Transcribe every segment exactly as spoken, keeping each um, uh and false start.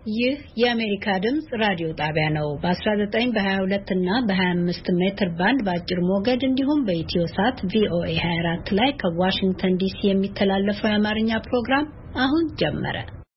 ይህ የአሜሪካ ድምጽ ራዲዮ ጣቢያ ነው። በ19 በ22 እና በ25 ሜትር ባንድ በአጭር ሞገድ እንዲሁም በኢትዮ ሳት ቪኦኤ ሃያ አራት ላይ ከዋሽንግተን ዲሲ የሚተላለፈው የአማርኛ ፕሮግራም አሁን ጀመረ።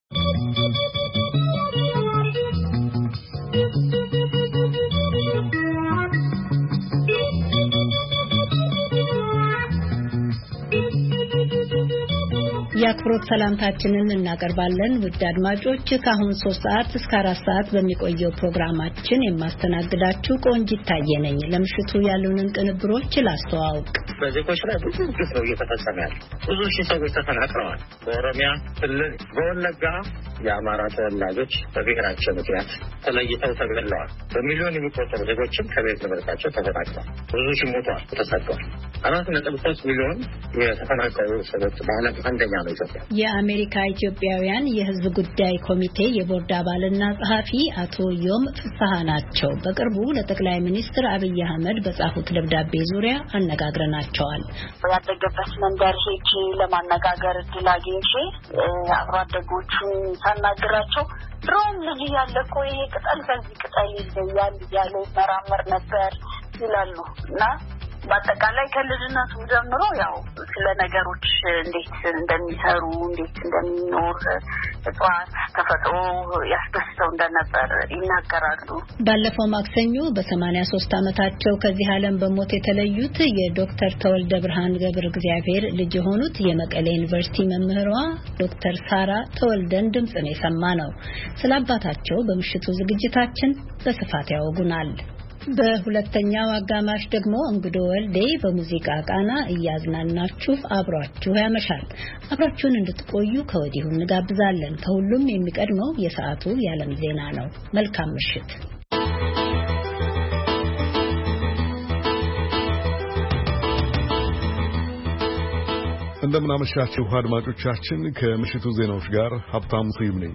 የአክብሮት ሰላምታችንን እናቀርባለን። ውድ አድማጮች ከአሁን ሶስት ሰዓት እስከ አራት ሰዓት በሚቆየው ፕሮግራማችን የማስተናግዳችሁ ቆንጂት ታየ ነኝ። ለምሽቱ ያሉንን ቅንብሮች ላስተዋውቅ። በዜጎች ላይ ብዙ ግፍ ነው እየተፈጸመ ያለው። ብዙ ሺህ ሰዎች ተፈናቅለዋል። በኦሮሚያ ክልል በወለጋ የአማራ ተወላጆች በብሔራቸው ምክንያት ተለይተው ተገድለዋል። በሚሊዮን የሚቆጠሩ ዜጎችም ከቤት ንብረታቸው ተፈናቅለዋል። ብዙ ሺህ ሞተዋል፣ ተሰደዋል። አራት ነጥብ ሶስት ሚሊዮን የተፈናቀሉ ሰዎች በዓለም አንደኛ ነው ኢትዮጵያ። የአሜሪካ ኢትዮጵያውያን የሕዝብ ጉዳይ ኮሚቴ የቦርድ አባልና ጸሐፊ አቶ ዮም ፍስሐ ናቸው። በቅርቡ ለጠቅላይ ሚኒስትር አብይ አህመድ በጻፉት ደብዳቤ ዙሪያ አነጋግረናቸዋል። ያደገበት መንደር ሄጄ ለማነጋገር እድል አግኝቼ አብሮ አደጎቹን ሳናግራቸው ድሮም ልጅ ያለ እኮ ይሄ ቅጠል ከዚህ ቅጠል ይለያል እያለ መራመር ነበር ይላሉ እና በአጠቃላይ ከልጅነቱ ጀምሮ ያው ስለ ነገሮች እንዴት እንደሚሰሩ እንዴት እንደሚኖር እጽዋት ተፈጥሮ ያስደስተው እንደነበር ይናገራሉ። ባለፈው ማክሰኞ በሰማንያ ሶስት ዓመታቸው ከዚህ ዓለም በሞት የተለዩት የዶክተር ተወልደ ብርሃን ገብረ እግዚአብሔር ልጅ የሆኑት የመቀሌ ዩኒቨርሲቲ መምህሯ ዶክተር ሳራ ተወልደን ድምጽ ነው የሰማነው። ስለ አባታቸው በምሽቱ ዝግጅታችን በስፋት ያወጉናል። በሁለተኛው አጋማሽ ደግሞ እንግዶ ወልዴ በሙዚቃ ቃና እያዝናናችሁ አብሯችሁ ያመሻል። አብራችሁን እንድትቆዩ ከወዲሁ እንጋብዛለን። ከሁሉም የሚቀድመው የሰዓቱ የዓለም ዜና ነው። መልካም ምሽት። እንደምን አመሻችሁ አድማጮቻችን። ከምሽቱ ዜናዎች ጋር ሀብታሙ ስዩም ነኝ።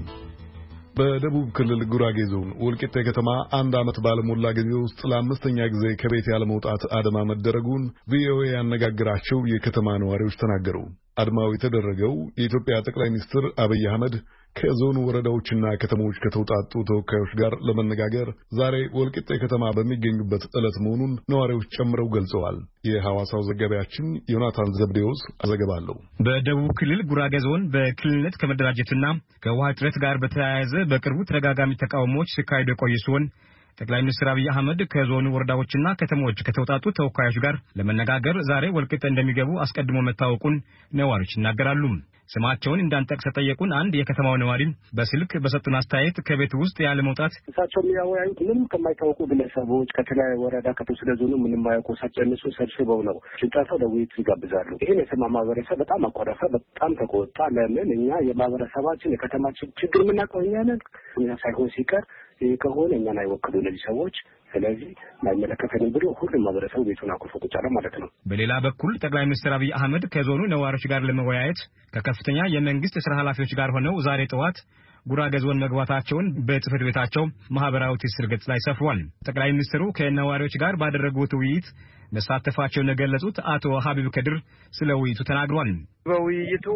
በደቡብ ክልል ጉራጌ ዞን ወልቂጤ ከተማ አንድ ዓመት ባለሞላ ጊዜ ውስጥ ለአምስተኛ ጊዜ ከቤት ያለመውጣት አድማ መደረጉን ቪኦኤ ያነጋገራቸው የከተማ ነዋሪዎች ተናገሩ። አድማው የተደረገው የኢትዮጵያ ጠቅላይ ሚኒስትር አብይ አህመድ ከዞኑ ወረዳዎችና ከተሞች ከተውጣጡ ተወካዮች ጋር ለመነጋገር ዛሬ ወልቂጤ ከተማ በሚገኙበት ዕለት መሆኑን ነዋሪዎች ጨምረው ገልጸዋል። የሐዋሳው ዘጋቢያችን ዮናታን ዘብዴዎስ አዘገባለሁ። በደቡብ ክልል ጉራጌ ዞን በክልልነት ከመደራጀትና ከውሃ እጥረት ጋር በተያያዘ በቅርቡ ተደጋጋሚ ተቃውሞዎች ሲካሄዱ የቆዩ ሲሆን ጠቅላይ ሚኒስትር አብይ አህመድ ከዞኑ ወረዳዎችና ከተሞች ከተውጣጡ ተወካዮች ጋር ለመነጋገር ዛሬ ወልቂጤ እንደሚገቡ አስቀድሞ መታወቁን ነዋሪዎች ይናገራሉ። ስማቸውን እንዳንጠቅስ ጠየቁን አንድ የከተማው ነዋሪ በስልክ በሰጡን አስተያየት ከቤት ውስጥ ያለ መውጣት እሳቸው የሚያወያዩት ምንም ከማይታወቁ ግለሰቦች ከተለያዩ ወረዳ ከተወሰደ ዞኑ ምንም ማያውቁ ሳጨንሱ ሰብስበው ነው ሲጣፈው ለውይይት ይጋብዛሉ። ይሄን የሰማ ማህበረሰብ በጣም አቆረፈ፣ በጣም ተቆጣ። ለምን እኛ የማህበረሰባችን የከተማችን ችግር የምናውቀው እኛ ነን። እኛ ሳይሆን ሲቀር ይሄ ከሆነ እኛን አይወክሉ እነዚህ ሰዎች፣ ስለዚህ ማይመለከተንም ብሎ ሁሉም ማህበረሰቡ ቤቱን አኩርፎ ቁጭ አለ ማለት ነው። በሌላ በኩል ጠቅላይ ሚኒስትር አብይ አህመድ ከዞኑ ነዋሪዎች ጋር ለመወያየት ከከፍተኛ የመንግስት ስራ ኃላፊዎች ጋር ሆነው ዛሬ ጠዋት ጉራጌ ዞን መግባታቸውን በጽህፈት ቤታቸው ማህበራዊ ትስስር ገጽ ላይ ሰፍሯል። ጠቅላይ ሚኒስትሩ ከነዋሪዎች ጋር ባደረጉት ውይይት መሳተፋቸውን የገለጹት አቶ ሀቢብ ከድር ስለ ውይይቱ ተናግሯል። በውይይቱ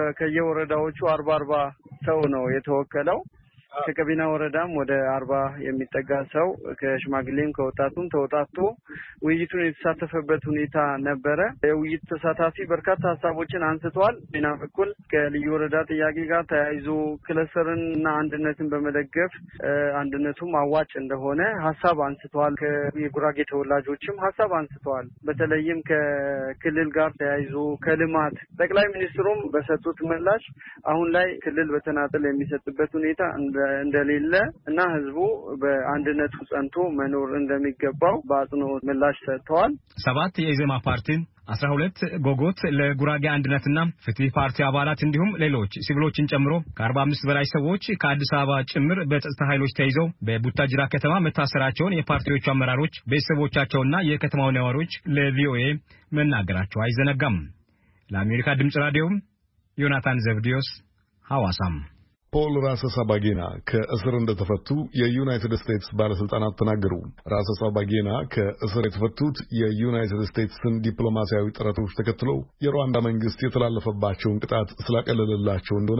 ከየወረዳዎቹ አርባ አርባ ሰው ነው የተወከለው። ከቀቢና ወረዳም ወደ አርባ የሚጠጋ ሰው ከሽማግሌም ከወጣቱም ተወጣቶ ውይይቱን የተሳተፈበት ሁኔታ ነበረ። የውይይት ተሳታፊ በርካታ ሀሳቦችን አንስተዋል። ቢና በኩል ከልዩ ወረዳ ጥያቄ ጋር ተያይዞ ክለስተርንና አንድነትን በመደገፍ አንድነቱም አዋጭ እንደሆነ ሀሳብ አንስተዋል። ከጉራጌ ተወላጆችም ሀሳብ አንስተዋል። በተለይም ከክልል ጋር ተያይዞ ከልማት ጠቅላይ ሚኒስትሩም በሰጡት ምላሽ አሁን ላይ ክልል በተናጠል የሚሰጥበት ሁኔታ እንደሌለ እና ህዝቡ በአንድነቱ ጸንቶ መኖር እንደሚገባው በአጽንኦት ምላሽ ሰጥተዋል። ሰባት የኢዜማ ፓርቲ አስራ ሁለት ጎጎት ለጉራጌ አንድነትና ፍትህ ፓርቲ አባላት እንዲሁም ሌሎች ሲቪሎችን ጨምሮ ከአርባ አምስት በላይ ሰዎች ከአዲስ አበባ ጭምር በጸጥታ ኃይሎች ተይዘው በቡታጅራ ከተማ መታሰራቸውን የፓርቲዎቹ አመራሮች ቤተሰቦቻቸውና የከተማው ነዋሪዎች ለቪኦኤ መናገራቸው አይዘነጋም። ለአሜሪካ ድምጽ ራዲዮ ዮናታን ዘብዴዎስ ሐዋሳም። ፖል ራሰሳባጌና ከእስር እንደተፈቱ የዩናይትድ ስቴትስ ባለስልጣናት ተናገሩ። ራሰሳባጌና ከእስር የተፈቱት የዩናይትድ ስቴትስን ዲፕሎማሲያዊ ጥረቶች ተከትሎ የሩዋንዳ መንግስት የተላለፈባቸውን ቅጣት ስላቀለለላቸው እንደሆነ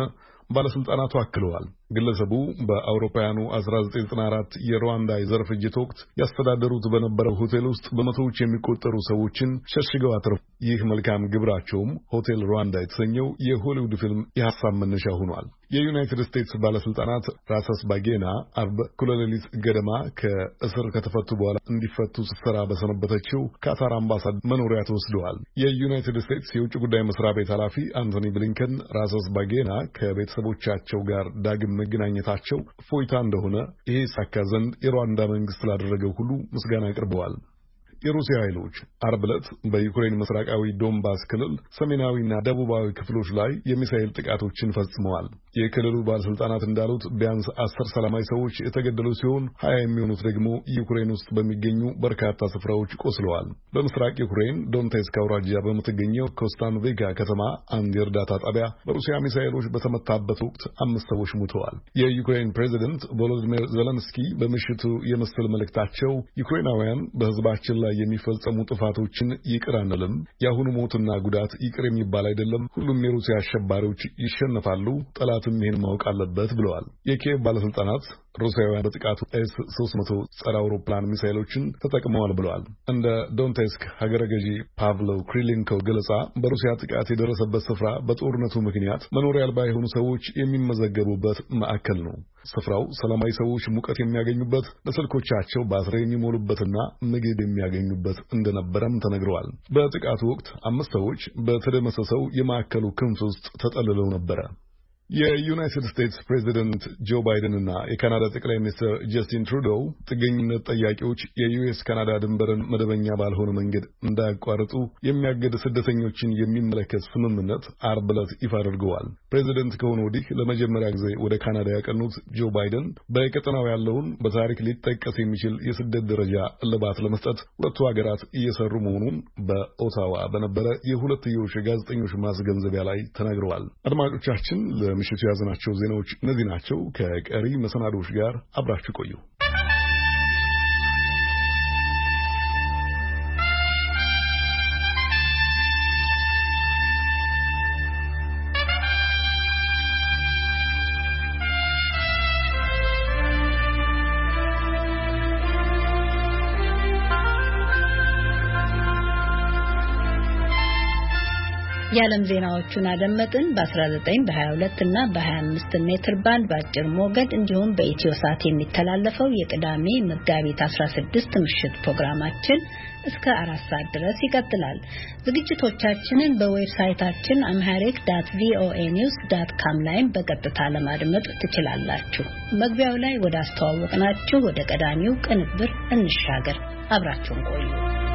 ባለስልጣናቱ አክለዋል። ግለሰቡ በአውሮፓውያኑ አስራ ዘጠኝ ዘጠና አራት የሩዋንዳ የዘር ፍጅት ወቅት ያስተዳደሩት በነበረው ሆቴል ውስጥ በመቶዎች የሚቆጠሩ ሰዎችን ሸሽገው አትረፉ። ይህ መልካም ግብራቸውም ሆቴል ሩዋንዳ የተሰኘው የሆሊውድ ፊልም የሐሳብ መነሻ ሆኗል። የዩናይትድ ስቴትስ ባለስልጣናት ራሰስ ባጌና አርብ እኩለ ሌሊት ገደማ ከእስር ከተፈቱ በኋላ እንዲፈቱ ስትሰራ በሰነበተችው ካታር አምባሳደር መኖሪያ ተወስደዋል። የዩናይትድ ስቴትስ የውጭ ጉዳይ መስሪያ ቤት ኃላፊ አንቶኒ ብሊንከን ራሰስ ባጌና ከቤተሰቦቻቸው ጋር ዳግም መገናኘታቸው እፎይታ እንደሆነ ይሄ ሳካ ዘንድ የሩዋንዳ መንግስት ላደረገው ሁሉ ምስጋና አቅርበዋል። የሩሲያ ኃይሎች አርብ ዕለት በዩክሬን ምስራቃዊ ዶንባስ ክልል ሰሜናዊና ደቡባዊ ክፍሎች ላይ የሚሳኤል ጥቃቶችን ፈጽመዋል። የክልሉ ባለስልጣናት እንዳሉት ቢያንስ አስር ሰላማዊ ሰዎች የተገደሉ ሲሆን ሀያ የሚሆኑት ደግሞ ዩክሬን ውስጥ በሚገኙ በርካታ ስፍራዎች ቆስለዋል። በምስራቅ ዩክሬን ዶንቴስክ አውራጃ በምትገኘው ኮስታንቬጋ ከተማ አንድ የእርዳታ ጣቢያ በሩሲያ ሚሳኤሎች በተመታበት ወቅት አምስት ሰዎች ሞተዋል። የዩክሬን ፕሬዚደንት ቮሎዲሚር ዜሌንስኪ በምሽቱ የምስል መልእክታቸው ዩክሬናውያን በህዝባችን ላይ የሚፈጸሙ ጥፋቶችን ይቅር አንልም፣ የአሁኑ ሞትና ጉዳት ይቅር የሚባል አይደለም፣ ሁሉም የሩሲያ አሸባሪዎች ይሸነፋሉ፣ ጠላትም ይህን ማወቅ አለበት ብለዋል። የኪየቭ ባለስልጣናት ሩሲያውያን በጥቃቱ ኤስ ሶስት መቶ ጸረ አውሮፕላን ሚሳኤሎችን ተጠቅመዋል ብለዋል። እንደ ዶንቴስክ ሀገረ ገዢ ፓቭሎ ክሪሌንኮ ገለጻ በሩሲያ ጥቃት የደረሰበት ስፍራ በጦርነቱ ምክንያት መኖሪያ አልባ የሆኑ ሰዎች የሚመዘገቡበት ማዕከል ነው። ስፍራው ሰላማዊ ሰዎች ሙቀት የሚያገኙበት፣ ለስልኮቻቸው ባትሪ የሚሞሉበትና ምግብ የሚያገኙበት እንደነበረም ተነግረዋል። በጥቃቱ ወቅት አምስት ሰዎች በተደመሰሰው የማዕከሉ ክንፍ ውስጥ ተጠልለው ነበረ። የዩናይትድ ስቴትስ ፕሬዚደንት ጆ ባይደን እና የካናዳ ጠቅላይ ሚኒስትር ጀስቲን ትሩዶ ጥገኝነት ጠያቂዎች የዩኤስ ካናዳ ድንበርን መደበኛ ባልሆነ መንገድ እንዳያቋርጡ የሚያገድ ስደተኞችን የሚመለከት ስምምነት አርብ ዕለት ይፋ አድርገዋል። ፕሬዚደንት ከሆኑ ወዲህ ለመጀመሪያ ጊዜ ወደ ካናዳ ያቀኑት ጆ ባይደን በቀጠናው ያለውን በታሪክ ሊጠቀስ የሚችል የስደት ደረጃ እልባት ለመስጠት ሁለቱ ሀገራት እየሰሩ መሆኑን በኦታዋ በነበረ የሁለትዮሽ ጋዜጠኞች ማስገንዘቢያ ላይ ተናግረዋል። አድማጮቻችን ምሽቱ ያዘናቸው ዜናዎች እነዚህ ናቸው። ከቀሪ መሰናዶች ጋር አብራችሁ ቆዩ። የዓለም ዜናዎቹን አደመጥን። በ19 በ22 እና በ25 ሜትር ባንድ በአጭር ሞገድ እንዲሁም በኢትዮሳት የሚተላለፈው የቅዳሜ መጋቢት አስራ ስድስት ምሽት ፕሮግራማችን እስከ አራት ሰዓት ድረስ ይቀጥላል። ዝግጅቶቻችንን በዌብሳይታችን amharic dot voa news dot com ላይ በቀጥታ ለማድመጥ ትችላላችሁ። መግቢያው ላይ ወደ አስተዋወቅናችሁ ወደ ቀዳሚው ቅንብር እንሻገር። አብራችሁን ቆዩ።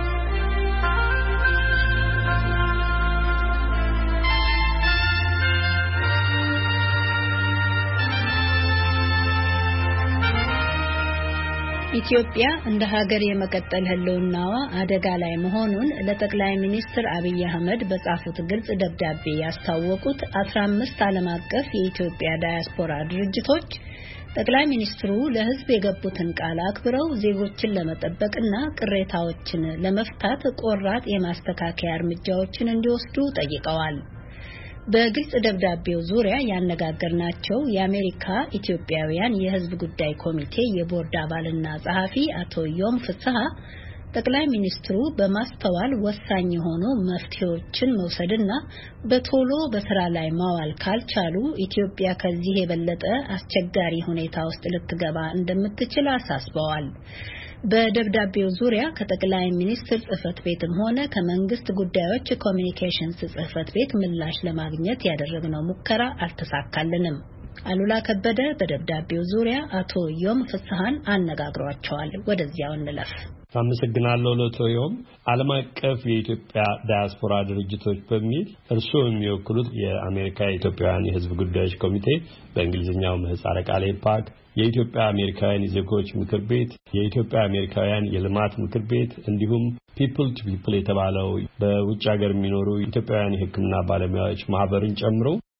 ኢትዮጵያ እንደ ሀገር የመቀጠል ህልውናዋ አደጋ ላይ መሆኑን ለጠቅላይ ሚኒስትር አብይ አህመድ በጻፉት ግልጽ ደብዳቤ ያስታወቁት አስራ አምስት ዓለም አቀፍ የኢትዮጵያ ዳያስፖራ ድርጅቶች ጠቅላይ ሚኒስትሩ ለህዝብ የገቡትን ቃል አክብረው ዜጎችን ለመጠበቅና ቅሬታዎችን ለመፍታት ቆራጥ የማስተካከያ እርምጃዎችን እንዲወስዱ ጠይቀዋል። በግልጽ ደብዳቤው ዙሪያ ያነጋገርናቸው የአሜሪካ ኢትዮጵያውያን የህዝብ ጉዳይ ኮሚቴ የቦርድ አባልና ጸሐፊ አቶ ዮም ፍስሐ ጠቅላይ ሚኒስትሩ በማስተዋል ወሳኝ የሆኑ መፍትሄዎችን መውሰድና በቶሎ በስራ ላይ ማዋል ካልቻሉ ኢትዮጵያ ከዚህ የበለጠ አስቸጋሪ ሁኔታ ውስጥ ልትገባ እንደምትችል አሳስበዋል። በደብዳቤው ዙሪያ ከጠቅላይ ሚኒስትር ጽህፈት ቤትም ሆነ ከመንግስት ጉዳዮች ኮሚኒኬሽንስ ጽህፈት ቤት ምላሽ ለማግኘት ያደረግነው ሙከራ አልተሳካልንም። አሉላ ከበደ በደብዳቤው ዙሪያ አቶ ዮም ፍስሐን አነጋግሯቸዋል። ወደዚያው እንለፍ። አመሰግናለሁ። ለቶዮም ዓለም አቀፍ የኢትዮጵያ ዳያስፖራ ድርጅቶች በሚል እርስዎ የሚወክሉት የአሜሪካ የኢትዮጵያውያን የህዝብ ጉዳዮች ኮሚቴ በእንግሊዝኛው ምህጻረ ቃል ኤፓክ፣ የኢትዮጵያ አሜሪካውያን የዜጎች ምክር ቤት፣ የኢትዮጵያ አሜሪካውያን የልማት ምክር ቤት እንዲሁም ፒፕል ቱ ፒፕል የተባለው በውጭ ሀገር የሚኖሩ ኢትዮጵያውያን የሕክምና ባለሙያዎች ማህበርን ጨምሮ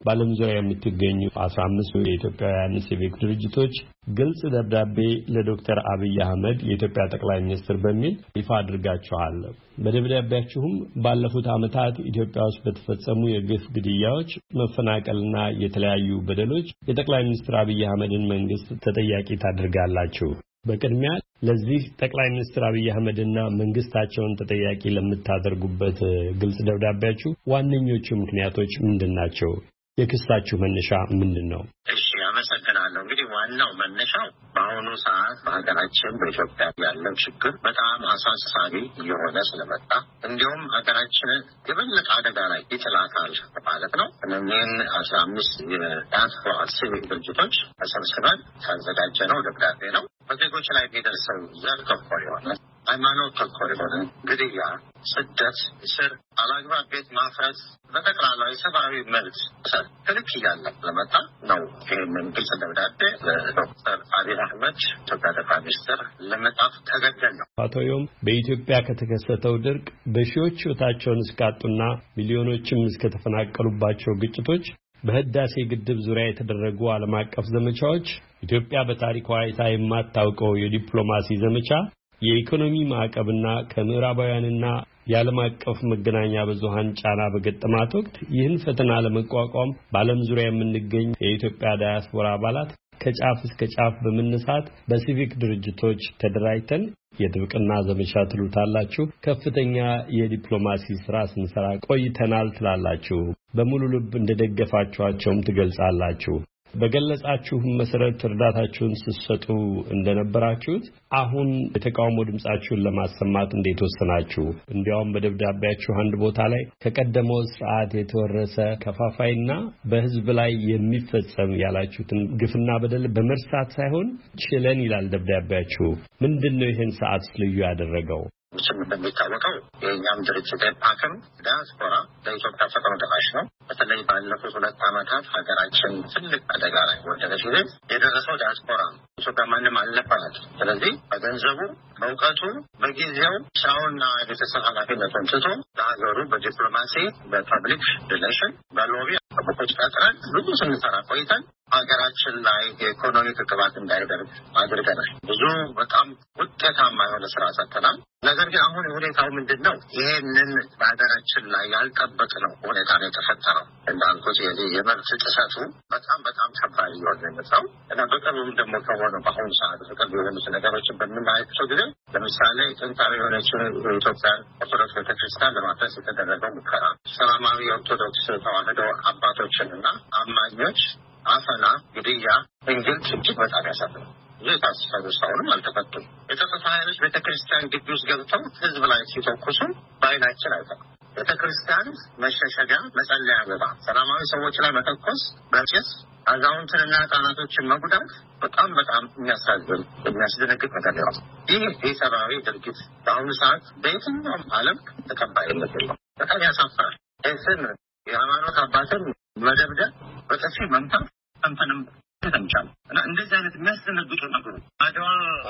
በዓለም ዙሪያ የምትገኙ አስራ አምስት የኢትዮጵያውያን ሲቪክ ድርጅቶች ግልጽ ደብዳቤ ለዶክተር አብይ አህመድ የኢትዮጵያ ጠቅላይ ሚኒስትር በሚል ይፋ አድርጋችኋል። በደብዳቤያችሁም ባለፉት ዓመታት ኢትዮጵያ ውስጥ በተፈጸሙ የግፍ ግድያዎች፣ መፈናቀልና የተለያዩ በደሎች የጠቅላይ ሚኒስትር አብይ አህመድን መንግስት ተጠያቂ ታደርጋላችሁ። በቅድሚያ ለዚህ ጠቅላይ ሚኒስትር አብይ አህመድና መንግስታቸውን ተጠያቂ ለምታደርጉበት ግልጽ ደብዳቤያችሁ ዋነኞቹ ምክንያቶች ምንድናቸው? የክሳችሁ መነሻ ምንድነው? እሺ አመሰግናለሁ። እንግዲህ ዋናው መነሻው በአሁኑ ሰዓት በሀገራችን በኢትዮጵያ ያለው ችግር በጣም አሳሳቢ እየሆነ ስለመጣ እንዲሁም ሀገራችንን የበለጠ አደጋ ላይ ይጥላታል ማለት ነው። እነዚህን አስራ አምስት የዲያስፖራ ሲቪክ ድርጅቶች ተሰብስበን ያዘጋጀነው ደብዳቤ ነው። በዜጎች ላይ የሚደርሰው ዘር ተኮር የሆነ ሃይማኖት ተኮር የሆነ ግድያ፣ ስደት፣ እስር፣ አላግባብ ቤት ማፍረስ በጠቅላላው የሰብአዊ መብት ጥሰት ክልክ እያለ ለመጣ ነው። ይህንን ግልጽ ደብዳቤ ለዶክተር አብይ አህመድ ኢትዮጵያ ጠቅላይ ሚኒስትር ለመጻፍ ተገደል ነው። አቶ ዮም በኢትዮጵያ ከተከሰተው ድርቅ በሺዎች ሕይወታቸውን እስካጡና ሚሊዮኖችም እስከተፈናቀሉባቸው ግጭቶች በህዳሴ ግድብ ዙሪያ የተደረጉ ዓለም አቀፍ ዘመቻዎች፣ ኢትዮጵያ በታሪኳ አይታ የማታውቀው የዲፕሎማሲ ዘመቻ፣ የኢኮኖሚ ማዕቀብና ከምዕራባውያንና የዓለም አቀፍ መገናኛ ብዙሃን ጫና በገጠማት ወቅት ይህን ፈተና ለመቋቋም በዓለም ዙሪያ የምንገኝ የኢትዮጵያ ዳያስፖራ አባላት ከጫፍ እስከ ጫፍ በመነሳት በሲቪክ ድርጅቶች ተደራጅተን የጥብቅና ዘመቻ ትሉታላችሁ፣ ከፍተኛ የዲፕሎማሲ ስራ ስንሰራ ቆይተናል ትላላችሁ። በሙሉ ልብ እንደደገፋችኋቸውም ትገልጻላችሁ። በገለጻችሁ መሰረት እርዳታችሁን ስትሰጡ እንደነበራችሁት አሁን የተቃውሞ ድምጻችሁን ለማሰማት እንዴት ወሰናችሁ? እንዲያውም በደብዳቤያችሁ አንድ ቦታ ላይ ከቀደመው ስርዓት የተወረሰ ከፋፋይና በህዝብ ላይ የሚፈጸም ያላችሁትን ግፍና በደል በመርሳት ሳይሆን ችለን ይላል ደብዳቤያችሁ። ምንድነው ይህን ሰዓት ልዩ ያደረገው? ምስል እንደሚታወቀው የእኛም ድርጅት ፓክም ዲያስፖራ ለኢትዮጵያ ፈጥኖ ደራሽ ነው። በተለይ ባለፉት ሁለት ዓመታት ሀገራችን ትልቅ አደጋ ላይ ወደቀች ጊዜ የደረሰው ዲያስፖራ ኢትዮጵያ ማንም አልነበራት። ስለዚህ በገንዘቡ፣ በእውቀቱ፣ በጊዜው ሻውና ቤተሰብ ኃላፊነቱን ትቶ ለሀገሩ በዲፕሎማሲ፣ በፐብሊክ ሪሌሽን፣ በሎቢ ቦኮች ቀጥረን ብዙ ስንሰራ ቆይተን ሀገራችን ላይ የኢኮኖሚ ክትባት እንዳይደርግ አድርገናል። ብዙ በጣም ውጤታማ የሆነ ስራ ሰጥተናል። ነገር ግን አሁን ሁኔታው ምንድን ነው? ይሄንን በሀገራችን ላይ ያልጠበቅነው ሁኔታ ነው የተፈጠረው። እንዳልኩት የመብት ጥሰቱ በጣም በጣም ከባድ እየሆነ የመጣው እና በቅርቡም ደግሞ ከሆነው በአሁኑ ሰዓት በቅርቡ የሆኑት ነገሮችን በምናያቸው ጊዜ ለምሳሌ ጥንታዊ የሆነችው የኢትዮጵያ ኦርቶዶክስ ቤተክርስቲያን ለማፍረስ የተደረገው ሙከራ፣ ሰላማዊ የኦርቶዶክስ ተዋህዶ አባቶችንና አማኞች አፈና፣ ግድያ፣ እንግልት እጅግ በጣም ያሳዝናል። የታሰሩ ሰውንም አልተፈቱም። የጸጥታ ኃይሎች ቤተክርስቲያን ግቢ ውስጥ ገብተው ህዝብ ላይ ሲተኩሱ በዓይናችን አይተናል። ቤተክርስቲያን መሸሸጊያ፣ መጸለያ ቦታ ሰላማዊ ሰዎች ላይ መተኮስ፣ በጭስ አዛውንትንና ህጻናቶችን መጉዳት በጣም በጣም የሚያሳዝን የሚያስደነግጥ ነገር ነው። ይህ የሰብአዊ ድርጊት በአሁኑ ሰዓት በየትኛውም ዓለም ተቀባይነት የለውም። በጣም ያሳፍራል። ስን የሃይማኖት አባትን መደብደብ፣ በጥፊ መምታት ሰምተንም ተምቻል እና እንደዚህ አይነት የሚያስደነግጡ ነገሮች አድዋ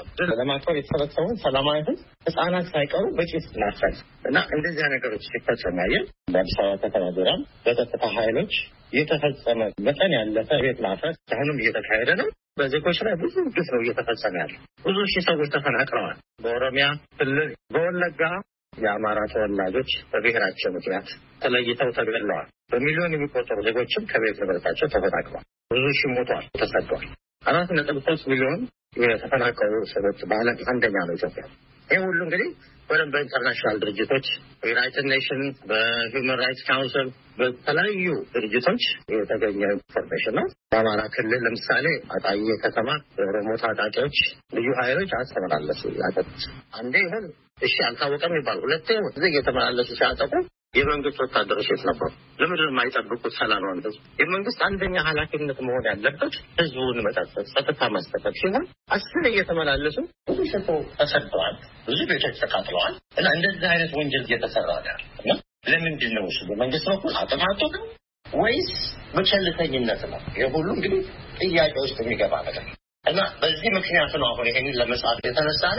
ለማክበር የተሰበሰበውን ሰላማዊ ህዝብ ህጻናት ሳይቀሩ በጭስ ናቸው እና እንደዚህ ነገሮች ሲፈጸሙ ያየን በአዲስ አበባ ከተማ ዙሪያ በጸጥታ ኃይሎች የተፈጸመ መጠን ያለፈ ቤት ማፍረስ አሁንም እየተካሄደ ነው። በዜጎች ላይ ብዙ ግፍ ነው እየተፈጸመ ያለ። ብዙ ሺህ ሰዎች ተፈናቅለዋል። በኦሮሚያ ክልል በወለጋ የአማራ ተወላጆች በብሔራቸው ምክንያት ተለይተው ተገድለዋል። በሚሊዮን የሚቆጠሩ ዜጎችም ከቤት ንብረታቸው ተፈናቅለዋል። ብዙ ሺህ ሞተዋል፣ ተሰደዋል። አራት ነጥብ ሶስት ሚሊዮን የተፈናቀሉ ሰዎች በዓለም አንደኛ ነው ኢትዮጵያ። ይህ ሁሉ እንግዲህ ወደም በኢንተርናሽናል ድርጅቶች በዩናይትድ ኔሽን፣ በሂውማን ራይትስ ካውንስል፣ በተለያዩ ድርጅቶች የተገኘ ኢንፎርሜሽን ነው። በአማራ ክልል ለምሳሌ አጣዬ ከተማ የኦሮሞ ታጣቂዎች ልዩ ኃይሎች አስተመላለሱ ያጠቁት አንዴ ይሁን እሺ አልታወቀም ይባል ሁለቴ እዚህ እየተመላለሱ ሲያጠቁ የመንግስት ወታደሮች የት ነበሩ? ለምንድን ነው የማይጠብቁት ሰላማዊ ህዝብ? የመንግስት አንደኛ ኃላፊነት መሆን ያለበት ህዝቡን መጠበቅ፣ ጸጥታ ማስጠበቅ ሲሆን አስር እየተመላለሱ ብዙ ሰው ተሰደዋል፣ ብዙ ቤቶች ተቃጥለዋል እና እንደዚህ አይነት ወንጀል እየተሰራ ነው እና ለምንድን ነው እሱ በመንግስት በኩል አጥማቶ ነው ወይስ በቸልተኝነት ነው? የሁሉ እንግዲህ ጥያቄ ውስጥ የሚገባ ነገር እና በዚህ ምክንያት ነው አሁን ይሄንን ለመጻፍ የተነሳ ነው።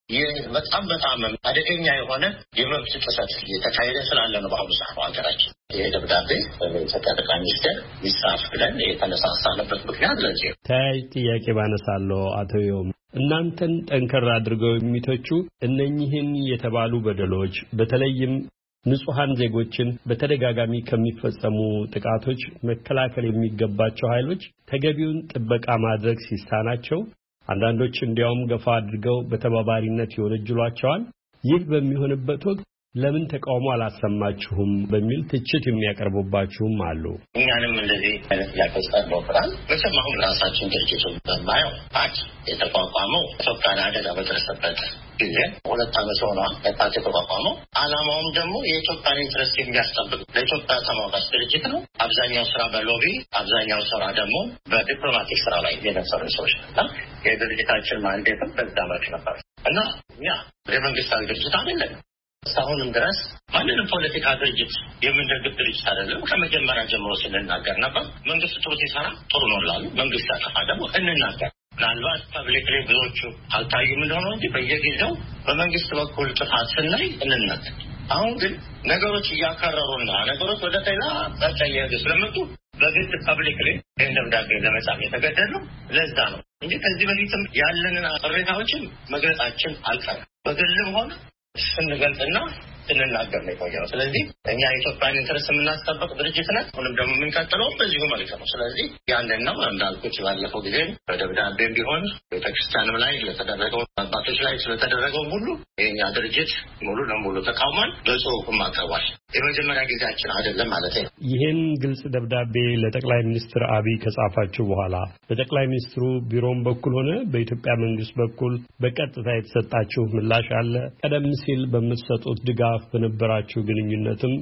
ይህ በጣም በጣም አደገኛ የሆነ የመብት ጥሰት እየተካሄደ ስላለ ነው በአሁኑ ሰዓት ሀገራችን። ይሄ ደብዳቤ በኢትዮጵያ ጠቅላይ ሚኒስትር ይጻፍ ብለን የተነሳሳንበት ምክንያት ለዚህ ነው። ተያያዥ ጥያቄ ባነሳለሁ አቶ ዮም እናንተን ጠንከር አድርገው የሚተቹ እነኚህን የተባሉ በደሎች በተለይም ንጹሃን ዜጎችን በተደጋጋሚ ከሚፈጸሙ ጥቃቶች መከላከል የሚገባቸው ኃይሎች ተገቢውን ጥበቃ ማድረግ ሲሳናቸው አንዳንዶች እንዲያውም ገፋ አድርገው በተባባሪነት ይወነጅሏቸዋል። ይህ በሚሆንበት ወቅት ለምን ተቃውሞ አላሰማችሁም በሚል ትችት የሚያቀርቡባችሁም አሉ። እኛንም እንደዚህ አይነት ያቀርባል ወራል በሰማሁም ራሳችን ድርጅቱን በማየው ፓርት የተቋቋመው ኢትዮጵያን አደጋ በደረሰበት ጊዜ ሁለት ዓመት ሆኗ ፓርት የተቋቋመው ዓላማውም ደግሞ የኢትዮጵያን ኢንትረስት የሚያስጠብቅ ለኢትዮጵያ ተሟጋች ድርጅት ነው። አብዛኛው ስራ በሎቢ አብዛኛው ስራ ደግሞ በዲፕሎማቲክ ስራ ላይ የነበሩ ሰዎች እና የድርጅታችን ማንዴትም በዛ መልክ ነበር እና እኛ የመንግስታዊ ድርጅት አይደለም። እስካሁንም ድረስ ማንንም ፖለቲካ ድርጅት የምንደግፍ ድርጅት አይደለም። ከመጀመሪያ ጀምሮ ስንናገር ነበር። መንግስት ጥሩ ሲሰራ ጥሩ ነው ላሉ መንግስት ያጠፋ ደግሞ እንናገር። ምናልባት ፐብሊክ ላይ ብዙዎቹ አልታዩም እንደሆነ እንጂ በየጊዜው በመንግስት በኩል ጥፋት ስናይ እንናገር። አሁን ግን ነገሮች እያከረሩና ነገሮች ወደ ሌላ አቅጣጫ እየሄዱ ስለመጡ በግድ ፐብሊክ ላይ ደብዳቤ ለመጻፍ የተገደድነው ለዛ ነው እንጂ ከዚህ በፊትም ያለንን ቅሬታዎችን መግለጻችን አልቀረም። በግልም ሆነ ስንገልጽና ስንናገር ነው የቆየው። ስለዚህ እኛ የኢትዮጵያን ኢንተረስት የምናስጠብቅ ድርጅት ነን። አሁንም ደግሞ የምንቀጥለው በዚሁ መልክ ነው። ስለዚህ ያንን ነው እንዳልኩት ባለፈው ጊዜ በደብዳቤም ቢሆን ቤተክርስቲያንም ላይ ለተደረገው አባቶች ላይ ስለተደረገው ሁሉ የኛ ድርጅት ሙሉ ለሙሉ ተቃውሟል፣ በጽሁፍም አቅርቧል። የመጀመሪያ ጊዜያችን አይደለም ማለት ነው። ይህን ግልጽ ደብዳቤ ለጠቅላይ ሚኒስትር አብይ ከጻፋችሁ በኋላ በጠቅላይ ሚኒስትሩ ቢሮም በኩል ሆነ በኢትዮጵያ መንግስት በኩል በቀጥታ የተሰጣችሁ ምላሽ አለ? ቀደም ሲል በምትሰጡት ድጋፍ በነበራችሁ ግንኙነትም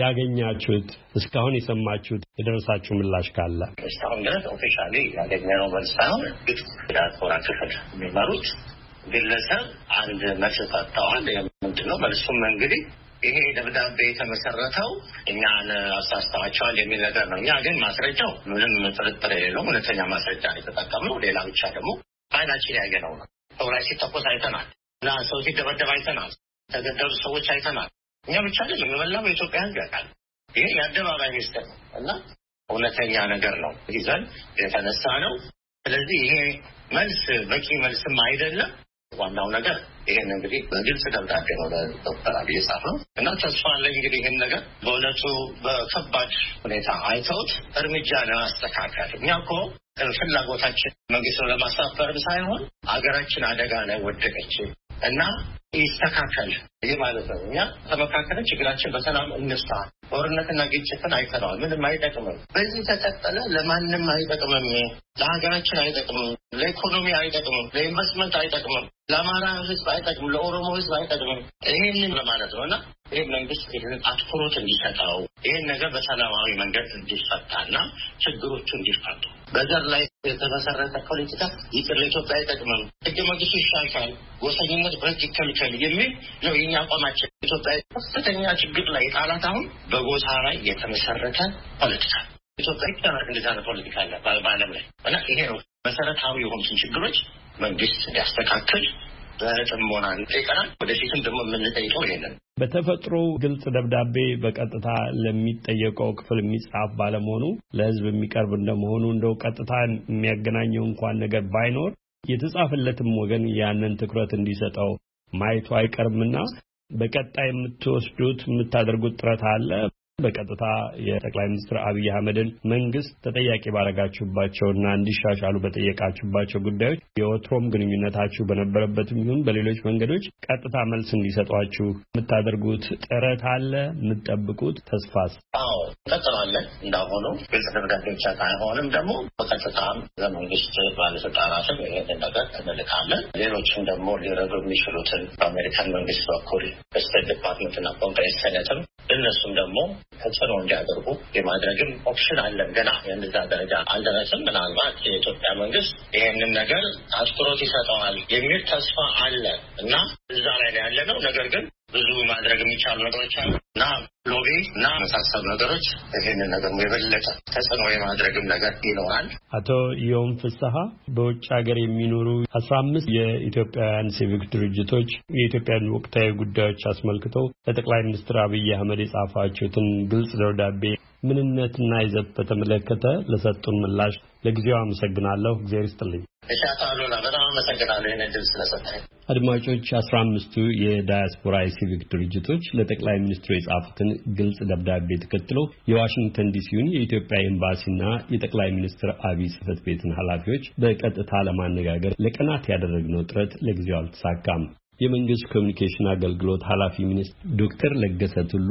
ያገኛችሁት እስካሁን የሰማችሁት የደረሳችሁ ምላሽ ካለ? እስካሁን ድረስ ኦፊሻሊ ያገኘነው መልስ ሳይሆን ዲያስፖራ ክፍል የሚመሩት ግለሰብ አንድ መልስ ሰጥተዋል። ምንድነው መልሱም እንግዲህ ይሄ ደብዳቤ የተመሰረተው እኛን አሳስተዋቸዋል የሚል ነገር ነው። እኛ ግን ማስረጃው ምንም ጥርጥር የሌለው እውነተኛ ማስረጃ የተጠቀምነው። ሌላ ብቻ ደግሞ አይናችን ያየነው ነው። ሰው ላይ ሲተኮስ አይተናል እና ሰው ሲደበደብ አይተናል። ተገደሉ ሰዎች አይተናል። እኛ ብቻ አይደለም የመላው የኢትዮጵያ ሕዝብ ያውቃል። ይሄ የአደባባይ ሚስጥር ነው እና እውነተኛ ነገር ነው ይዘን የተነሳ ነው። ስለዚህ ይሄ መልስ በቂ መልስም አይደለም። ዋናው ነገር ይሄን እንግዲህ በግልጽ ደብዳቤ ነው ለዶክተር አብይ ጻፈው እና ተስፋ አለኝ እንግዲህ ይሄን ነገር በእውነቱ በከባድ ሁኔታ አይተውት እርምጃ ለማስተካከል እኛ እኮ ፍላጎታችን መንግስት ለማሳፈርም ሳይሆን አገራችን አደጋ ላይ ወደቀች እና ይስተካከል ይህ ማለት ነው። እኛ ተመካከለ ችግራችን በሰላም እንፍታ። ጦርነትና ግጭትን አይተናል። ምንም አይጠቅምም። በዚህ ተቀጠለ ለማንም አይጠቅምም። ለሀገራችን አይጠቅምም። ለኢኮኖሚ አይጠቅምም። ለኢንቨስትመንት አይጠቅምም። ለአማራ ህዝብ አይጠቅምም። ለኦሮሞ ህዝብ አይጠቅምም። ይህንን ለማለት ነው እና ይህ መንግስት ይህንን አትኩሮት እንዲሰጠው ይህን ነገር በሰላማዊ መንገድ እንዲፈታና ችግሮቹ እንዲፈቱ በዘር ላይ የተመሰረተ ፖለቲካ ይቅር ለኢትዮጵያ አይጠቅምም። ህገ መንግስቱ ይሻሻል፣ ጎሰኝነት በህግ ይከልከል የሚል ነው የኛ አቋማችን። ኢትዮጵያ ከፍተኛ ችግር ላይ ጣላት አሁን በጎሳ ላይ የተመሰረተ ፖለቲካ። ኢትዮጵያ ይቻላል እንደዛ ነው ፖለቲካ አለ በዓለም ላይ እና ይሄ ነው መሰረታዊ የሆኑ ችግሮች መንግስት እንዲያስተካክል በጥሞና እንጠይቀናል። ወደፊትም ደግሞ የምንጠይቀው ይሄንን በተፈጥሮ ግልጽ ደብዳቤ በቀጥታ ለሚጠየቀው ክፍል የሚጻፍ ባለመሆኑ ለህዝብ የሚቀርብ እንደመሆኑ እንደው ቀጥታ የሚያገናኘው እንኳን ነገር ባይኖር የተጻፈለትም ወገን ያንን ትኩረት እንዲሰጠው ማየቱ አይቀርምና በቀጣይ የምትወስዱት የምታደርጉት ጥረት አለ? በቀጥታ የጠቅላይ ሚኒስትር አብይ አህመድን መንግስት ተጠያቂ ባረጋችሁባቸውና እንዲሻሻሉ በጠየቃችሁባቸው ጉዳዮች የወትሮም ግንኙነታችሁ በነበረበትም ይሁን በሌሎች መንገዶች ቀጥታ መልስ እንዲሰጧችሁ የምታደርጉት ጥረት አለ? የምትጠብቁት ተስፋስ? አዎ እንቀጥላለን። እንዳሆኑ ግልጽ ደብዳቤ ብቻ ሳይሆንም ደግሞ በቀጥታም ለመንግስት ባለስልጣናትም ይህንን ነገር እንልካለን። ሌሎችም ደግሞ ሊረዱ የሚችሉትን በአሜሪካን መንግስት በኩል በስቴት ዲፓርትመንትና ኮንግሬስ ሴኔትም እነሱም ደግሞ ተጽዕኖ እንዲያደርጉ የማድረግም ኦፕሽን አለን። ገና የእንዛ ደረጃ አልደረስም። ምናልባት የኢትዮጵያ መንግስት ይሄንን ነገር አትኩሮት ይሰጠዋል የሚል ተስፋ አለ እና እዛ ላይ ያለ ነው። ነገር ግን ብዙ ማድረግ የሚቻሉ ነገሮች አሉ እና ሎቢ እና መሳሰሉ ነገሮች ይህንን ነገር የበለጠ ተጽዕኖ የማድረግም ነገር ይኖራል። አቶ ዮም ፍስሐ በውጭ ሀገር የሚኖሩ አስራ አምስት የኢትዮጵያውያን ሲቪክ ድርጅቶች የኢትዮጵያን ወቅታዊ ጉዳዮች አስመልክተው ለጠቅላይ ሚኒስትር አብይ አህመድ የጻፏቸውን ግልጽ ደብዳቤ ምንነትና ይዘት በተመለከተ ለሰጡን ምላሽ ለጊዜው አመሰግናለሁ። እግዚአብሔር ይስጥልኝ። እሺ አቶ አሉላ በጣም አመሰግናለሁ ይህን ዕድል ስለሰጠኝ። አድማጮች አስራ አምስቱ የዳያስፖራ ሲቪክ ድርጅቶች ለጠቅላይ ሚኒስትሩ የጻፉትን ግልጽ ደብዳቤ ተከትሎ የዋሽንግተን ዲሲውን የኢትዮጵያ ኤምባሲና የጠቅላይ ሚኒስትር አብይ ጽሕፈት ቤትን ኃላፊዎች በቀጥታ ለማነጋገር ለቀናት ያደረግነው ጥረት ለጊዜው አልተሳካም። የመንግስት ኮሚኒኬሽን አገልግሎት ኃላፊ ሚኒስትር ዶክተር ለገሰ ቱሉ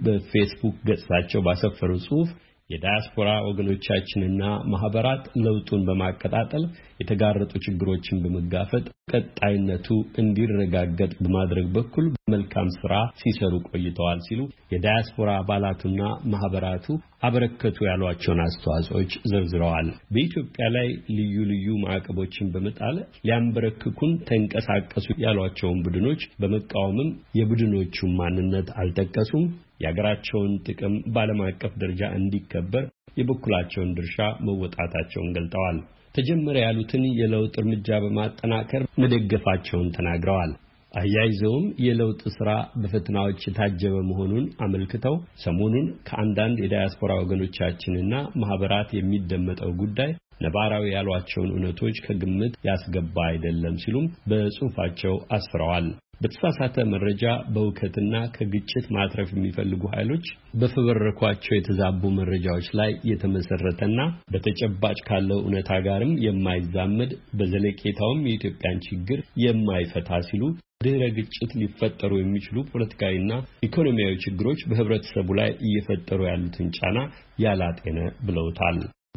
በፌስቡክ ገጻቸው ባሰፈሩ ጽሑፍ የዳያስፖራ ወገኖቻችንና ማህበራት ለውጡን በማቀጣጠል የተጋረጡ ችግሮችን በመጋፈጥ ቀጣይነቱ እንዲረጋገጥ በማድረግ በኩል መልካም ስራ ሲሰሩ ቆይተዋል ሲሉ የዳያስፖራ አባላቱና ማህበራቱ አበረከቱ ያሏቸውን አስተዋጽኦዎች ዘርዝረዋል። በኢትዮጵያ ላይ ልዩ ልዩ ማዕቀቦችን በመጣል ሊያንበረክኩን ተንቀሳቀሱ ያሏቸውን ቡድኖች በመቃወምም የቡድኖቹን ማንነት አልጠቀሱም። የሀገራቸውን ጥቅም በዓለም አቀፍ ደረጃ እንዲከበር የበኩላቸውን ድርሻ መወጣታቸውን ገልጠዋል። ተጀመረ ያሉትን የለውጥ እርምጃ በማጠናከር መደገፋቸውን ተናግረዋል። አያይዘውም የለውጥ ስራ በፈተናዎች የታጀበ መሆኑን አመልክተው ሰሞኑን ከአንዳንድ የዳያስፖራ ወገኖቻችንና ማህበራት የሚደመጠው ጉዳይ ነባራዊ ያሏቸውን እውነቶች ከግምት ያስገባ አይደለም ሲሉም በጽሑፋቸው አስፍረዋል። በተሳሳተ መረጃ በውከትና ከግጭት ማትረፍ የሚፈልጉ ኃይሎች በፈበረኳቸው የተዛቡ መረጃዎች ላይ የተመሰረተና በተጨባጭ ካለው እውነታ ጋርም የማይዛመድ በዘለቄታውም የኢትዮጵያን ችግር የማይፈታ ሲሉ ድህረ ግጭት ሊፈጠሩ የሚችሉ ፖለቲካዊና ኢኮኖሚያዊ ችግሮች በህብረተሰቡ ላይ እየፈጠሩ ያሉትን ጫና ያላጤነ ብለውታል።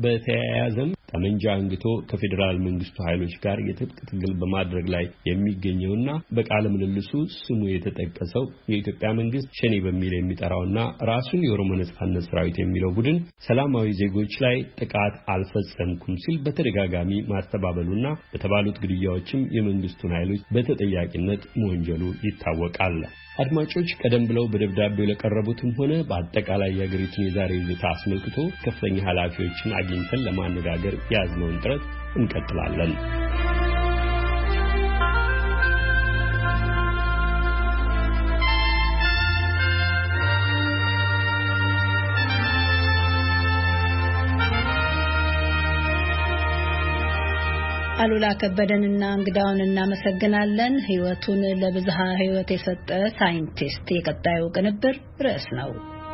በተያያዘም ጠመንጃ አንግቶ ከፌዴራል መንግስቱ ኃይሎች ጋር የትጥቅ ትግል በማድረግ ላይ የሚገኘውና በቃለ ምልልሱ ስሙ የተጠቀሰው የኢትዮጵያ መንግስት ሸኔ በሚል የሚጠራውና ራሱን የኦሮሞ ነጻነት ሰራዊት የሚለው ቡድን ሰላማዊ ዜጎች ላይ ጥቃት አልፈጸምኩም ሲል በተደጋጋሚ ማስተባበሉና በተባሉት ግድያዎችም የመንግስቱን ኃይሎች በተጠያቂነት መወንጀሉ ይታወቃል። አድማጮች ቀደም ብለው በደብዳቤው ለቀረቡትም ሆነ በአጠቃላይ የሀገሪቱን የዛሬ ይዘት አስመልክቶ ከፍተኛ ኃላፊዎችን አግኝተን ለማነጋገር ያዝነውን ጥረት እንቀጥላለን። አሉላ ከበደንና እንግዳውን እናመሰግናለን። ህይወቱን ለብዝሃ ህይወት የሰጠ ሳይንቲስት የቀጣዩ ቅንብር ርዕስ ነው።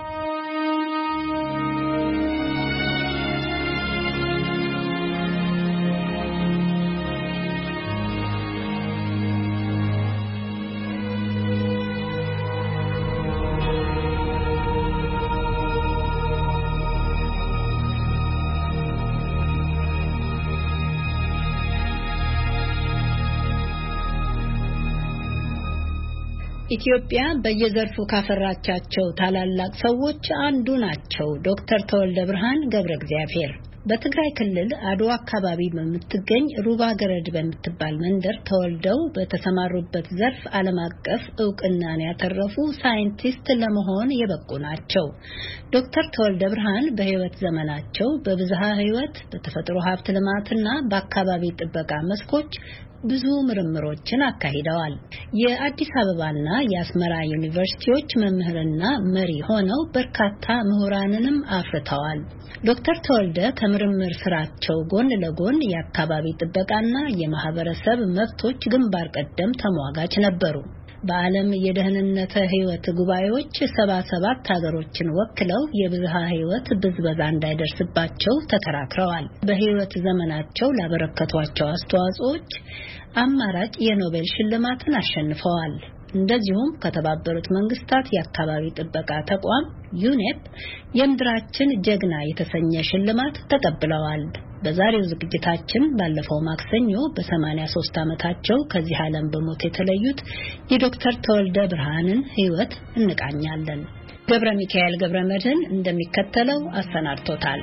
ኢትዮጵያ በየዘርፉ ካፈራቻቸው ታላላቅ ሰዎች አንዱ ናቸው ዶክተር ተወልደ ብርሃን ገብረ እግዚአብሔር። በትግራይ ክልል አድዋ አካባቢ በምትገኝ ሩባ ገረድ በምትባል መንደር ተወልደው በተሰማሩበት ዘርፍ ዓለም አቀፍ ዕውቅናን ያተረፉ ሳይንቲስት ለመሆን የበቁ ናቸው። ዶክተር ተወልደ ብርሃን በህይወት ዘመናቸው በብዝሃ ህይወት፣ በተፈጥሮ ሀብት ልማትና በአካባቢ ጥበቃ መስኮች ብዙ ምርምሮችን አካሂደዋል። የአዲስ አበባና የአስመራ ዩኒቨርሲቲዎች መምህርና መሪ ሆነው በርካታ ምሁራንንም አፍርተዋል። ዶክተር ተወልደ ከምርምር ስራቸው ጎን ለጎን የአካባቢ ጥበቃና የማህበረሰብ መብቶች ግንባር ቀደም ተሟጋች ነበሩ። በዓለም የደህንነት ህይወት ጉባኤዎች ሰባ ሰባት ሀገሮችን ወክለው የብዝሃ ህይወት ብዝበዛ እንዳይደርስባቸው ተከራክረዋል። በህይወት ዘመናቸው ላበረከቷቸው አስተዋጽኦዎች አማራጭ የኖቤል ሽልማትን አሸንፈዋል። እንደዚሁም ከተባበሩት መንግስታት የአካባቢ ጥበቃ ተቋም ዩኔፕ የምድራችን ጀግና የተሰኘ ሽልማት ተቀብለዋል። በዛሬው ዝግጅታችን ባለፈው ማክሰኞ በሰማንያ ሶስት ዓመታቸው ከዚህ ዓለም በሞት የተለዩት የዶክተር ተወልደ ብርሃንን ህይወት እንቃኛለን። ገብረ ሚካኤል ገብረ መድህን እንደሚከተለው አሰናድቶታል።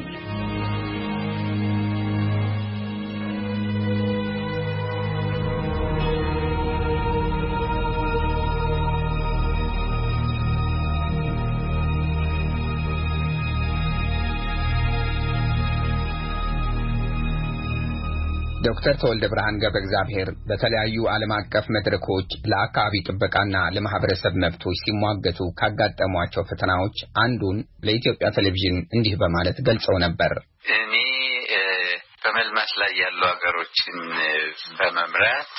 ዶክተር ተወልደ ብርሃን ገብረ እግዚአብሔር በተለያዩ ዓለም አቀፍ መድረኮች ለአካባቢ ጥበቃና ለማህበረሰብ መብቶች ሲሟገቱ ካጋጠሟቸው ፈተናዎች አንዱን ለኢትዮጵያ ቴሌቪዥን እንዲህ በማለት ገልጸው ነበር። እኔ በመልማት ላይ ያሉ ሀገሮችን በመምራት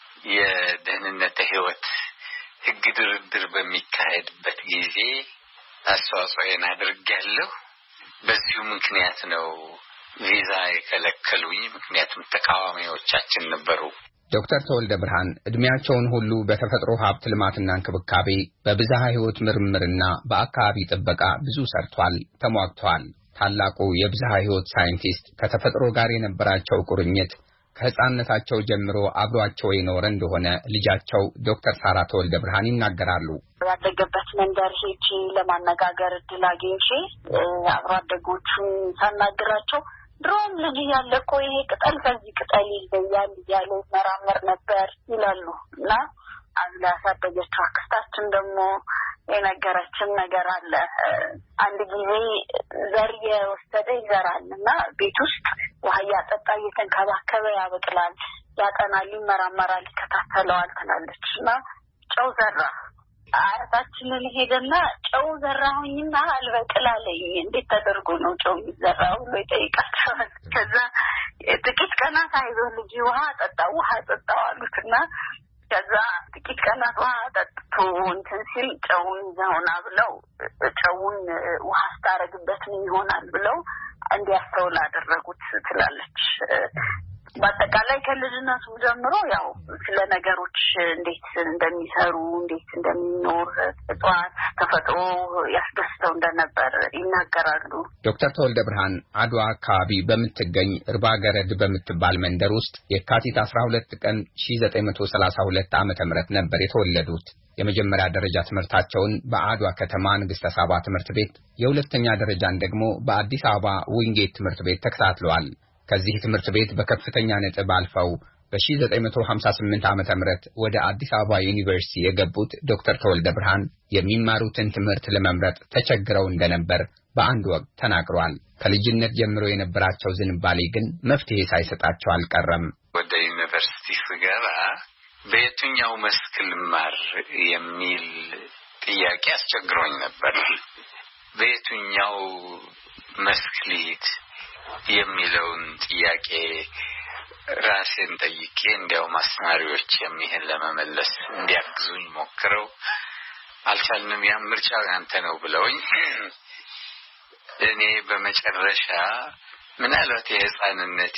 የደህንነት ህይወት ህግ ድርድር በሚካሄድበት ጊዜ አስተዋጽኦን አድርጌያለሁ። በዚሁ ምክንያት ነው ቪዛ የከለከሉኝ፣ ምክንያቱም ተቃዋሚዎቻችን ነበሩ። ዶክተር ተወልደ ብርሃን እድሜያቸውን ሁሉ በተፈጥሮ ሀብት ልማትና እንክብካቤ በብዝሃ ህይወት ምርምርና በአካባቢ ጥበቃ ብዙ ሰርቷል፣ ተሟግቷል። ታላቁ የብዝሃ ህይወት ሳይንቲስት ከተፈጥሮ ጋር የነበራቸው ቁርኝት ከህፃንነታቸው ጀምሮ አብሯቸው የኖረ እንደሆነ ልጃቸው ዶክተር ሳራ ተወልደ ብርሃን ይናገራሉ። ያደገበት መንደር ሄጄ ለማነጋገር እድል አግኝቼ አብሮ አደጎቹን ሳናግራቸው ድሮም ልጅ ያለ እኮ ይሄ ቅጠል ከዚህ ቅጠል ይለያል እያለ መራመር ነበር ይላሉ። እና አዝላ ያሳደገችው አክስታችን ደግሞ የነገረችን ነገር አለ። አንድ ጊዜ ዘር የወሰደ ይዘራል እና ቤት ውስጥ ውሃ ያጠጣ እየተንከባከበ ያበቅላል፣ ያጠናል፣ ይመራመራል፣ ይከታተለዋል ትላለች። እና ጨው ዘራ። አያታችንን ሄደና ጨው ዘራሁኝና አልበቅላለኝ፣ እንዴት ተደርጎ ነው ጨው የሚዘራው ብሎ ይጠይቃቸዋል። ከዛ ጥቂት ቀናት አይዞህ ልጅ ውሃ ጠጣ ውሃ ጠጣው አሉትና ከዛ ጥቂት ቀናት ውሃ ጠጥቶ እንትን ሲል ጨውን ይዘውና ብለው ጨውን ውሃ ስታረግበት ነው ይሆናል ብለው እንዲያስተውል አደረጉት ትላለች። በአጠቃላይ ከልጅነቱ ጀምሮ ያው ስለ ነገሮች እንዴት እንደሚሰሩ እንዴት እንደሚኖር እጽዋት ተፈጥሮ ያስደስተው እንደነበር ይናገራሉ። ዶክተር ተወልደ ብርሃን አድዋ አካባቢ በምትገኝ እርባ ገረድ በምትባል መንደር ውስጥ የካቲት አስራ ሁለት ቀን ሺህ ዘጠኝ መቶ ሰላሳ ሁለት ዓመተ ምህረት ነበር የተወለዱት። የመጀመሪያ ደረጃ ትምህርታቸውን በአድዋ ከተማ ንግሥተ ሳባ ትምህርት ቤት፣ የሁለተኛ ደረጃን ደግሞ በአዲስ አበባ ዊንጌት ትምህርት ቤት ተከታትለዋል። ከዚህ ትምህርት ቤት በከፍተኛ ነጥብ አልፈው በ1958 ዓመተ ምህረት ወደ አዲስ አበባ ዩኒቨርሲቲ የገቡት ዶክተር ተወልደ ብርሃን የሚማሩትን ትምህርት ለመምረጥ ተቸግረው እንደነበር በአንድ ወቅት ተናግረዋል። ከልጅነት ጀምሮ የነበራቸው ዝንባሌ ግን መፍትሄ ሳይሰጣቸው አልቀረም። ወደ ዩኒቨርሲቲ ስገባ በየትኛው መስክ ልማር የሚል ጥያቄ አስቸግሮኝ ነበር። በየትኛው መስክ ልሂድ የሚለውን ጥያቄ ራሴን ጠይቄ እንዲያው ማስተማሪዎች የሚሄን ለመመለስ እንዲያግዙኝ ሞክረው አልቻልንም። ያ ምርጫው ያንተ ነው ብለውኝ እኔ በመጨረሻ ምናልባት የህፃንነቴ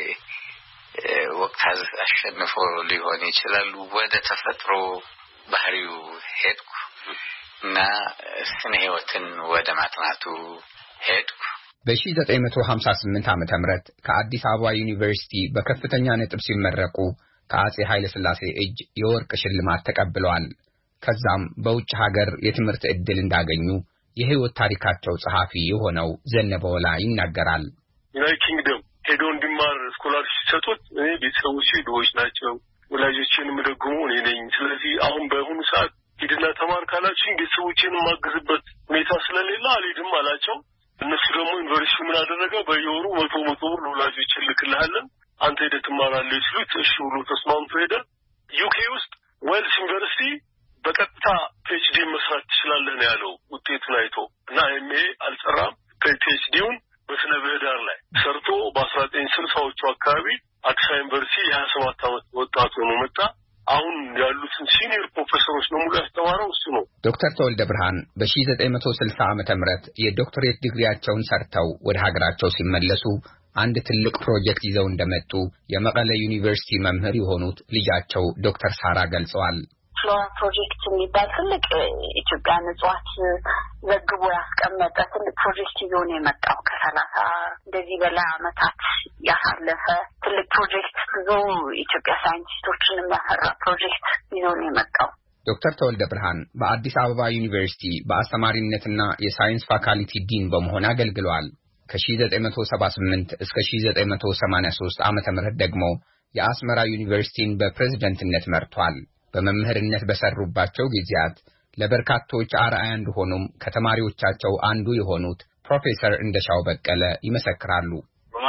ወቅት አሸንፎ ሊሆን ይችላል ወደ ተፈጥሮ ባህሪው ሄድኩ እና ስነ ህይወትን ወደ ማጥናቱ ሄድኩ። በ1958 ዓመተ ምህረት ከአዲስ አበባ ዩኒቨርሲቲ በከፍተኛ ነጥብ ሲመረቁ ከአጼ ኃይለ ሥላሴ እጅ የወርቅ ሽልማት ተቀብለዋል። ከዛም በውጭ ሀገር የትምህርት ዕድል እንዳገኙ የህይወት ታሪካቸው ጸሐፊ የሆነው ዘነበ ወላ ይናገራል። ዩናይትድ ኪንግደም ሄዶ እንዲማር ስኮላርሺፕ ሰጡት። እኔ ቤተሰቦቼ ድሆች ናቸው፣ ወላጆቼን ምደግሙ እኔ ነኝ። ስለዚህ አሁን በአሁኑ ሰዓት ሂድና ተማር ካላችሁ ቤተሰቦቼን ማግዝበት ሁኔታ ስለሌለ አልሄድም አላቸው። እነሱ ደግሞ ዩኒቨርሲቲ ምን አደረገ? በየወሩ መቶ መቶ ብር ለወላጆች ልክልሃለን አንተ ሄደህ ትማራለህ ሲሉት እሺ ብሎ ተስማምቶ ሄደ። ዩኬ ውስጥ ዌልስ ዩኒቨርሲቲ በቀጥታ ፒኤችዲ መስራት ትችላለህ ነው ያለው ውጤቱን አይቶ እና ኤምኤ አልሰራም። ፒኤችዲውን በስነ ምህዳር ላይ ሰርቶ በአስራ ዘጠኝ ስልሳዎቹ አካባቢ አዲስ አበባ ዩኒቨርሲቲ የሀያ ሰባት ዓመት ወጣት ሆኖ መጣ። አሁን ያሉትን ሲኒየር ፕሮፌሰሮች ነው ሙሉ ያስተማረው እሱ ነው። ዶክተር ተወልደ ብርሃን በ1960 ዓመተ ምህረት የዶክተሬት ዲግሪያቸውን ሰርተው ወደ ሀገራቸው ሲመለሱ አንድ ትልቅ ፕሮጀክት ይዘው እንደመጡ የመቀሌ ዩኒቨርሲቲ መምህር የሆኑት ልጃቸው ዶክተር ሳራ ገልጸዋል። ፍሎራ ፕሮጀክት የሚባል ትልቅ ኢትዮጵያን እጽዋት ዘግቦ ያስቀመጠ ትልቅ ፕሮጀክት ይዞ ነው የመጣው። ከሰላሳ እንደዚህ በላይ ዓመታት ያሳለፈ ትልቅ ፕሮጀክት ብዙ ኢትዮጵያ ሳይንቲስቶችን የሚያፈራ ፕሮጀክት ይዞ ነው የመጣው። ዶክተር ተወልደ ብርሃን በአዲስ አበባ ዩኒቨርሲቲ በአስተማሪነትና የሳይንስ ፋካልቲ ዲን በመሆን አገልግለዋል። ከ1978 እስከ1983 ዓመተ ምህረት ደግሞ የአስመራ ዩኒቨርሲቲን በፕሬዝዳንትነት መርቷል። በመምህርነት በሰሩባቸው ጊዜያት ለበርካቶች አርአያ እንደሆኑም ከተማሪዎቻቸው አንዱ የሆኑት ፕሮፌሰር እንደሻው በቀለ ይመሰክራሉ። በማስተማሩ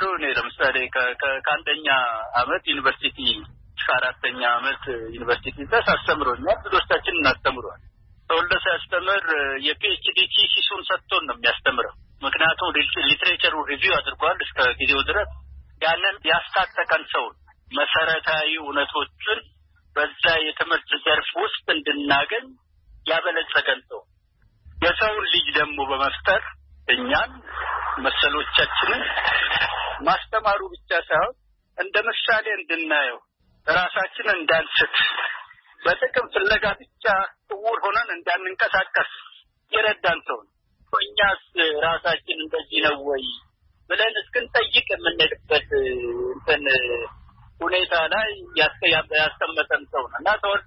ያስተምሩ ነው ለምሳሌ ከአንደኛ አመት ዩኒቨርሲቲ እስከ አራተኛ አመት ዩኒቨርሲቲ ድረስ አስተምሮኛል። ብዙዎቻችን እናስተምሯል። ተወልደ ሲያስተምር የፒኤችዲ ቲሲሱን ሰጥቶን ነው የሚያስተምረው። ምክንያቱም ሊትሬቸሩ ሪቪው አድርጓል እስከ ጊዜው ድረስ ያንን ያስታጠቀን ሰው መሰረታዊ እውነቶችን በዛ የትምህርት ዘርፍ ውስጥ እንድናገኝ ያበለጸገን ሰው የሰው ልጅ ደግሞ በመፍጠር እኛን መሰሎቻችንን ማስተማሩ ብቻ ሳይሆን እንደ ምሳሌ እንድናየው ራሳችንን እንዳንስት በጥቅም ፍለጋ ብቻ ጥውር ሆነን እንዳንንቀሳቀስ የረዳን ሰው እኛስ ራሳችን እንደዚህ ነው ወይ ብለን እስክንጠይቅ የምንሄድበት እንትን ሁኔታ ላይ ያስቀመጠን ሰው ነው እና ተወልደ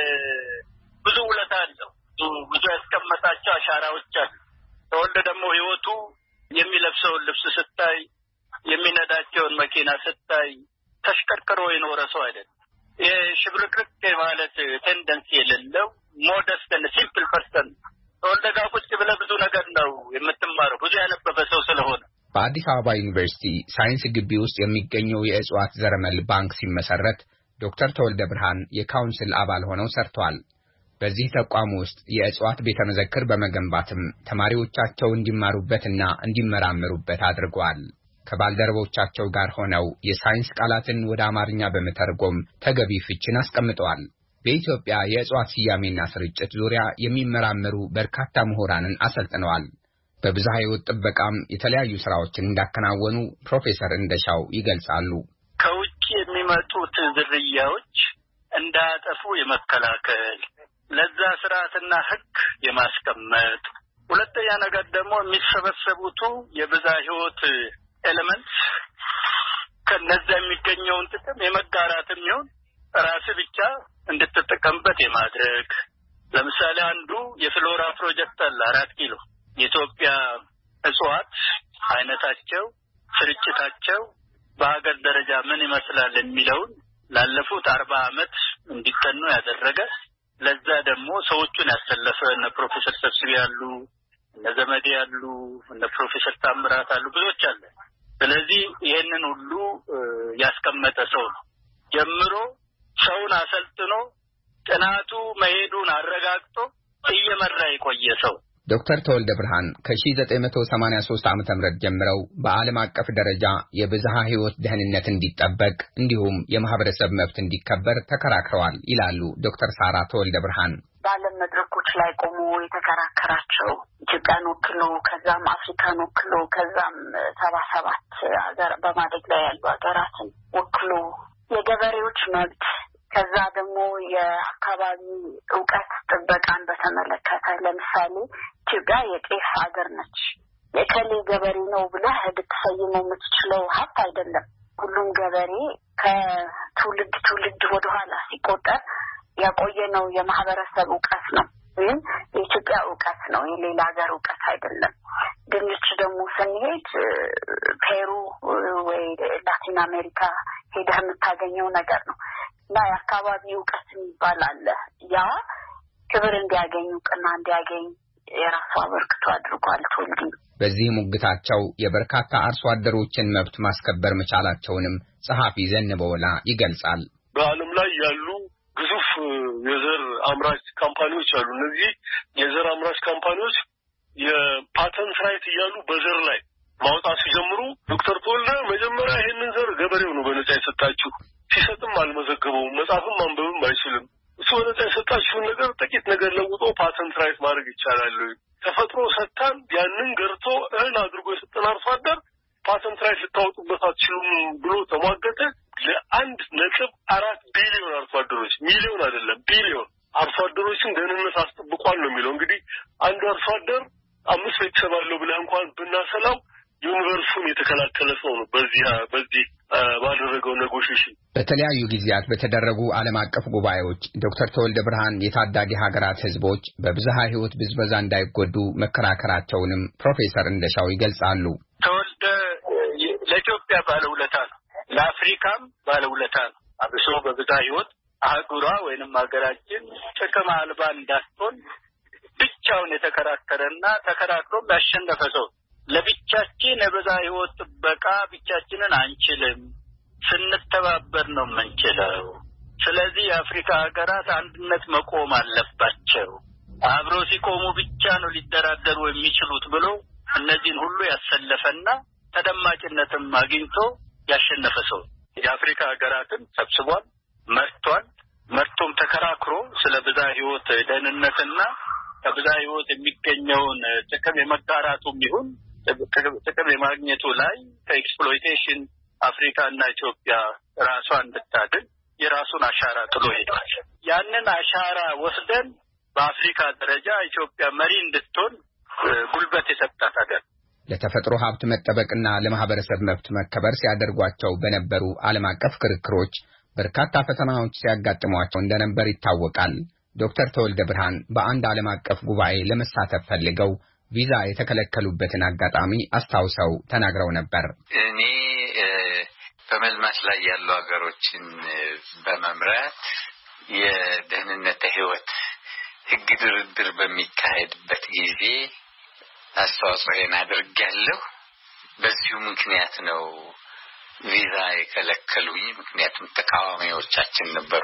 ብዙ ውለታ አለው። ብዙ ያስቀመጣቸው አሻራዎች አሉ። ተወልደ ደግሞ ህይወቱ የሚለብሰውን ልብስ ስታይ የሚነዳቸውን መኪና ስታይ ተሽከርከሮ የኖረ ሰው አይደለም። የሽብርቅርቅ ማለት ቴንደንሲ የሌለው ሞደስት እና ሲምፕል ፐርሰን ተወልደ ጋር ቁጭ ብለህ ብዙ ነገር ነው የምትማረው ብዙ ያነበበ ሰው ስለሆነ። በአዲስ አበባ ዩኒቨርሲቲ ሳይንስ ግቢ ውስጥ የሚገኘው የእጽዋት ዘረመል ባንክ ሲመሰረት ዶክተር ተወልደ ብርሃን የካውንስል አባል ሆነው ሰርተዋል። በዚህ ተቋም ውስጥ የእጽዋት ቤተ መዘክር በመገንባትም ተማሪዎቻቸው እንዲማሩበትና እንዲመራመሩበት አድርገዋል። ከባልደረቦቻቸው ጋር ሆነው የሳይንስ ቃላትን ወደ አማርኛ በመተርጎም ተገቢ ፍቺን አስቀምጠዋል። በኢትዮጵያ የእጽዋት ስያሜና ስርጭት ዙሪያ የሚመራመሩ በርካታ ምሁራንን አሰልጥነዋል። በብዝሃ ሕይወት ጥበቃም የተለያዩ ስራዎችን እንዳከናወኑ ፕሮፌሰር እንደሻው ይገልጻሉ። ከውጭ የሚመጡት ዝርያዎች እንዳያጠፉ የመከላከል ለዛ ስርዓትና ህግ የማስቀመጥ ሁለተኛ ነገር ደግሞ የሚሰበሰቡት የብዝሃ ሕይወት ኤሌመንትስ ከነዛ የሚገኘውን ጥቅም የመጋራትም ይሁን ራስ ብቻ እንድትጠቀምበት የማድረግ ለምሳሌ አንዱ የፍሎራ ፕሮጀክት አለ አራት ኪሎ የኢትዮጵያ እጽዋት አይነታቸው ስርጭታቸው በአገር ደረጃ ምን ይመስላል የሚለውን ላለፉት አርባ አመት እንዲጠኑ ያደረገ ለዛ ደግሞ ሰዎችን ያሰለፈ እነ ፕሮፌሰር ሰብስቢ ያሉ እነ ዘመዴ ያሉ እነ ፕሮፌሰር ታምራት አሉ ብዙዎች አለ። ስለዚህ ይሄንን ሁሉ ያስቀመጠ ሰው ነው ጀምሮ ሰውን አሰልጥኖ ጥናቱ መሄዱን አረጋግጦ እየመራ የቆየ ሰው። ዶክተር ተወልደ ብርሃን ከ1983 ዓመተ ምህረት ጀምረው በዓለም አቀፍ ደረጃ የብዝሃ ሕይወት ደህንነት እንዲጠበቅ እንዲሁም የማህበረሰብ መብት እንዲከበር ተከራክረዋል ይላሉ ዶክተር ሳራ ተወልደ ብርሃን። በዓለም መድረኮች ላይ ቆሞ የተከራከራቸው ኢትዮጵያን ወክሎ ከዛም አፍሪካን ወክሎ ከዛም ሰባ ሰባት ሀገር በማደግ ላይ ያሉ ሀገራትን ወክሎ የገበሬዎች መብት ከዛ ደግሞ የአካባቢ ዕውቀት ጥበቃን በተመለከተ ለምሳሌ ኢትዮጵያ የጤፍ ሀገር ነች። የከሌ ገበሬ ነው ብለህ ልትሰይመው የምትችለው ሀብት አይደለም። ሁሉም ገበሬ ከትውልድ ትውልድ ወደኋላ ሲቆጠር ያቆየነው የማህበረሰብ ዕውቀት ነው ወይም የኢትዮጵያ ዕውቀት ነው የሌላ ሀገር ዕውቀት አይደለም። ድንች ደግሞ ስንሄድ ፔሩ ወይ ላቲን አሜሪካ ሄደህ የምታገኘው ነገር ነው እና የአካባቢ ዕውቀት ይባላል። ያ ክብር እንዲያገኝ ዕውቅና እንዲያገኝ የራሱ አበርክቶ አድርጓል ተወልደ። በዚህ ሙግታቸው የበርካታ አርሶ አደሮችን መብት ማስከበር መቻላቸውንም ጸሐፊ ዘነበወላ ይገልጻል። በዓለም ላይ ያሉ ግዙፍ የዘር አምራች ካምፓኒዎች አሉ። እነዚህ የዘር አምራች ካምፓኒዎች የፓተንት ራይት እያሉ በዘር ላይ ማውጣት ሲጀምሩ ዶክተር ተወልደ መጀመሪያ ይሄንን ዘር ገበሬው ነው በነጻ የሰጣችሁ፣ ሲሰጥም አልመዘገበውም፣ መጻፍም ማንበብም አይችልም። እሱ በነጻ የሰጣችሁን ነገር ጥቂት ነገር ለውጦ ፓተንት ራይት ማድረግ ይቻላል። ተፈጥሮ ሰጣን ያንን ገርቶ እህል አድርጎ የሰጠን አርሶ አደር ፓተንት ራይት ልታወጡበት አትችሉም ብሎ ተሟገተ። ለአንድ ነጥብ አራት ቢሊዮን አርሶ አደሮች ሚሊዮን አይደለም ቢሊዮን አርሶ አደሮችን ደህንነት አስጠብቋል ነው የሚለው። እንግዲህ አንድ አርሶ አደር አምስት ቤተሰብ አለው ብለህ እንኳን ብናሰላው ዩኒቨርሱን የተከላከለ ሰው ነው በዚህ በዚህ ባደረገው ኔጎሺዬሽን። በተለያዩ ጊዜያት በተደረጉ ዓለም አቀፍ ጉባኤዎች ዶክተር ተወልደ ብርሃን የታዳጊ ሀገራት ህዝቦች በብዝሃ ሕይወት ብዝበዛ እንዳይጎዱ መከራከራቸውንም ፕሮፌሰር እንደሻው ይገልጻሉ። ተወልደ ለኢትዮጵያ ባለውለታ ነው፣ ለአፍሪካም ባለውለታ ነው። አብሶ በብዝሃ ሕይወት አህጉሯ ወይንም ሀገራችን ጥቅም አልባ እንዳትሆን ብቻውን የተከራከረና ተከራክሮም ያሸነፈ ሰው። ለብቻችን የብዛ ህይወት ጥበቃ ብቻችንን አንችልም ስንተባበር ነው የምንችለው ስለዚህ የአፍሪካ ሀገራት አንድነት መቆም አለባቸው አብረው ሲቆሙ ብቻ ነው ሊደራደሩ የሚችሉት ብሎ እነዚህን ሁሉ ያሰለፈና ተደማጭነትም አግኝቶ ያሸነፈ ሰው የአፍሪካ ሀገራትን ሰብስቧል መርቷል መርቶም ተከራክሮ ስለ ብዛ ህይወት ደህንነትና ከብዛ ህይወት የሚገኘውን ጥቅም የመጋራቱም ይሁን ጥቅም የማግኘቱ ላይ ከኤክስፕሎይቴሽን አፍሪካና ኢትዮጵያ ራሷን እንድታድን የራሱን አሻራ ጥሎ ሄዷል ያንን አሻራ ወስደን በአፍሪካ ደረጃ ኢትዮጵያ መሪ እንድትሆን ጉልበት የሰጣት ሀገር ለተፈጥሮ ሀብት መጠበቅና ለማህበረሰብ መብት መከበር ሲያደርጓቸው በነበሩ ዓለም አቀፍ ክርክሮች በርካታ ፈተናዎች ሲያጋጥሟቸው እንደነበር ይታወቃል ዶክተር ተወልደ ብርሃን በአንድ ዓለም አቀፍ ጉባኤ ለመሳተፍ ፈልገው ቪዛ የተከለከሉበትን አጋጣሚ አስታውሰው ተናግረው ነበር እኔ በመልማት ላይ ያሉ ሀገሮችን በመምራት የደህንነት ህይወት ህግ ድርድር በሚካሄድበት ጊዜ አስተዋጽኦን አድርጌያለሁ በዚሁ ምክንያት ነው ቪዛ የከለከሉኝ ምክንያቱም ተቃዋሚዎቻችን ነበሩ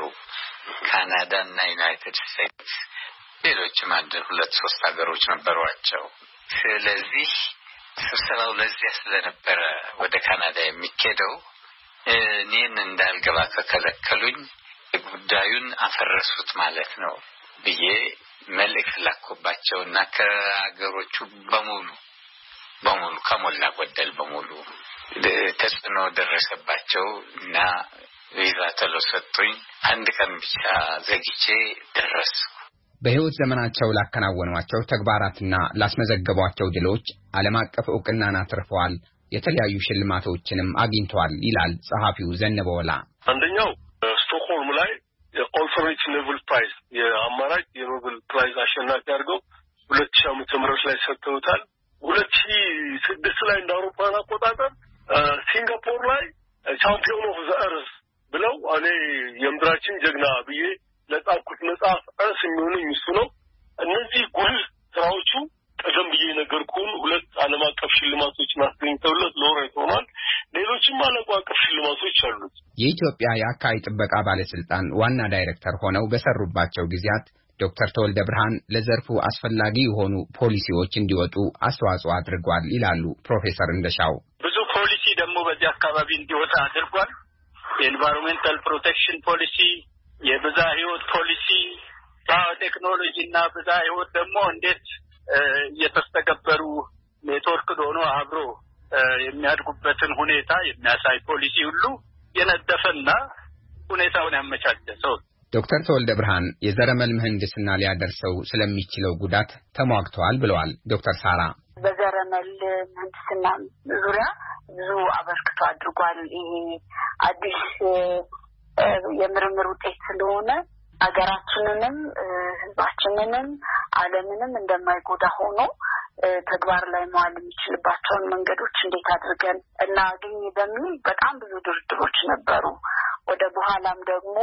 ካናዳ እና ዩናይትድ ስቴትስ ሌሎችም አንድ ሁለት ሶስት ሀገሮች ነበሯቸው ስለዚህ ስብሰባው ለዚያ ስለነበረ ወደ ካናዳ የሚኬደው እኔን እንዳልገባ ከከለከሉኝ ጉዳዩን አፈረሱት ማለት ነው ብዬ መልእክት ላኩባቸውና ከሀገሮቹ በሙሉ በሙሉ ከሞላ ጎደል በሙሉ ተጽዕኖ ደረሰባቸው እና ቪዛ ተለሰጡኝ አንድ ቀን ብቻ ዘግቼ ደረስኩ በህይወት ዘመናቸው ላከናወኗቸው ተግባራትና ላስመዘገቧቸው ድሎች ዓለም አቀፍ ዕውቅናን አትርፈዋል የተለያዩ ሽልማቶችንም አግኝተዋል ይላል ጸሐፊው ዘነበወላ አንደኛው ስቶክሆልም ላይ የኦልተርኔት ኖቤል ፕራይዝ የአማራጭ የኖቤል ፕራይዝ አሸናፊ አድርገው ሁለት ሺህ ዓመተ ምህረት ላይ ሰጥተውታል ሁለት ሺህ ስድስት ላይ እንደ አውሮፓውያን አቆጣጠር ሲንጋፖር ላይ ቻምፒዮን ኦፍ ዘ እርዝ ብለው እኔ የምድራችን ጀግና ብዬ ለጻፍኩት መጽሐፍ እርስ የሚሆነኝ እሱ ነው እነዚህ ጉልህ ስራዎቹ ቀደም ብዬ ነገርኩን ሁለት ዓለም አቀፍ ሽልማቶችን አስገኝተውለት ሎሬት ሆኗል ሌሎችም ዓለም አቀፍ ሽልማቶች አሉት የኢትዮጵያ የአካባቢ ጥበቃ ባለስልጣን ዋና ዳይሬክተር ሆነው በሰሩባቸው ጊዜያት ዶክተር ተወልደ ብርሃን ለዘርፉ አስፈላጊ የሆኑ ፖሊሲዎች እንዲወጡ አስተዋጽኦ አድርጓል ይላሉ ፕሮፌሰር እንደሻው ብዙ ፖሊሲ ደግሞ በዚህ አካባቢ እንዲወጣ አድርጓል የኤንቫይሮንሜንታል ፕሮቴክሽን ፖሊሲ የብዛ ህይወት ፖሊሲ ባዮቴክኖሎጂና ብዛ ህይወት ደግሞ እንዴት እየተስተገበሩ ኔትወርክ ሆኖ አብሮ የሚያድጉበትን ሁኔታ የሚያሳይ ፖሊሲ ሁሉ የነደፈና ሁኔታውን ያመቻቸ ሰው ዶክተር ተወልደ ብርሃን የዘረመል ምህንድስና ሊያደርሰው ስለሚችለው ጉዳት ተሟግተዋል ብለዋል ዶክተር ሳራ በዘረመል ምህንድስና ዙሪያ ብዙ አበርክቶ አድርጓል ይሄ አዲስ የምርምር ውጤት ስለሆነ አገራችንንም ህዝባችንንም ዓለምንም እንደማይጎዳ ሆኖ ተግባር ላይ መዋል የሚችልባቸውን መንገዶች እንዴት አድርገን እናገኝ በሚል በጣም ብዙ ድርድሮች ነበሩ ወደ በኋላም ደግሞ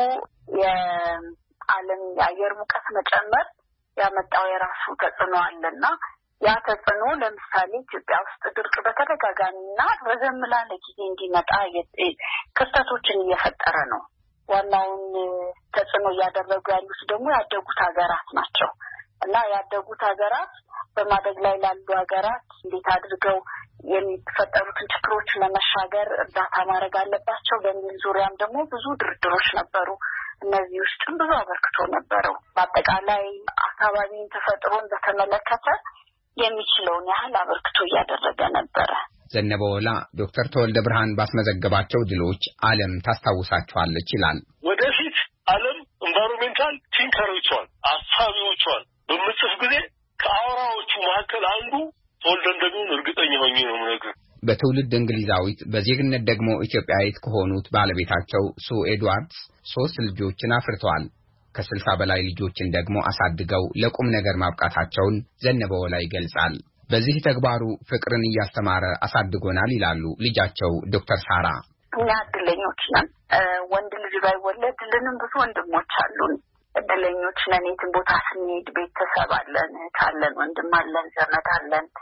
የዓለም የአየር ሙቀት መጨመር ያመጣው የራሱ ተጽዕኖ አለና ያ ተጽዕኖ ለምሳሌ ኢትዮጵያ ውስጥ ድርቅ በተደጋጋሚና ረዘም ላለ ጊዜ እንዲመጣ ክስተቶችን እየፈጠረ ነው ዋናውን ተጽዕኖ እያደረጉ ያሉት ደግሞ ያደጉት ሀገራት ናቸው እና ያደጉት ሀገራት በማደግ ላይ ላሉ ሀገራት እንዴት አድርገው የሚፈጠሩትን ችግሮች ለመሻገር እርዳታ ማድረግ አለባቸው በሚል ዙሪያም ደግሞ ብዙ ድርድሮች ነበሩ እነዚህ ውስጥም ብዙ አበርክቶ ነበረው በአጠቃላይ አካባቢን ተፈጥሮን በተመለከተ የሚችለውን ያህል አበርክቶ እያደረገ ነበረ ዘነበወላ ዶክተር ተወልደ ብርሃን ባስመዘገባቸው ድሎች ዓለም ታስታውሳቸዋለች ይላል ወደፊት ዓለም ኢንቫይሮንሜንታል ቲንከሮቿን አሳቢዎቿን በምጽፍ ጊዜ ከአውራዎቹ መካከል አንዱ ተወልደ እንደሚሆን እርግጠኛ ሆኜ ነው የምነግርህ በትውልድ እንግሊዛዊት በዜግነት ደግሞ ኢትዮጵያዊት ከሆኑት ባለቤታቸው ሱ ኤድዋርድስ ሶስት ልጆችን አፍርተዋል ከስልሳ በላይ ልጆችን ደግሞ አሳድገው ለቁም ነገር ማብቃታቸውን ዘነበወላ ይገልጻል በዚህ ተግባሩ ፍቅርን እያስተማረ አሳድጎናል ይላሉ ልጃቸው ዶክተር ሳራ እኛ እድለኞች ነን ወንድ ልጅ ባይወለድልንም ብዙ ወንድሞች አሉን እድለኞች ነን የትን ቦታ ስንሄድ ቤተሰብ አለን ካለን ወንድም አለን ዘመድ አለን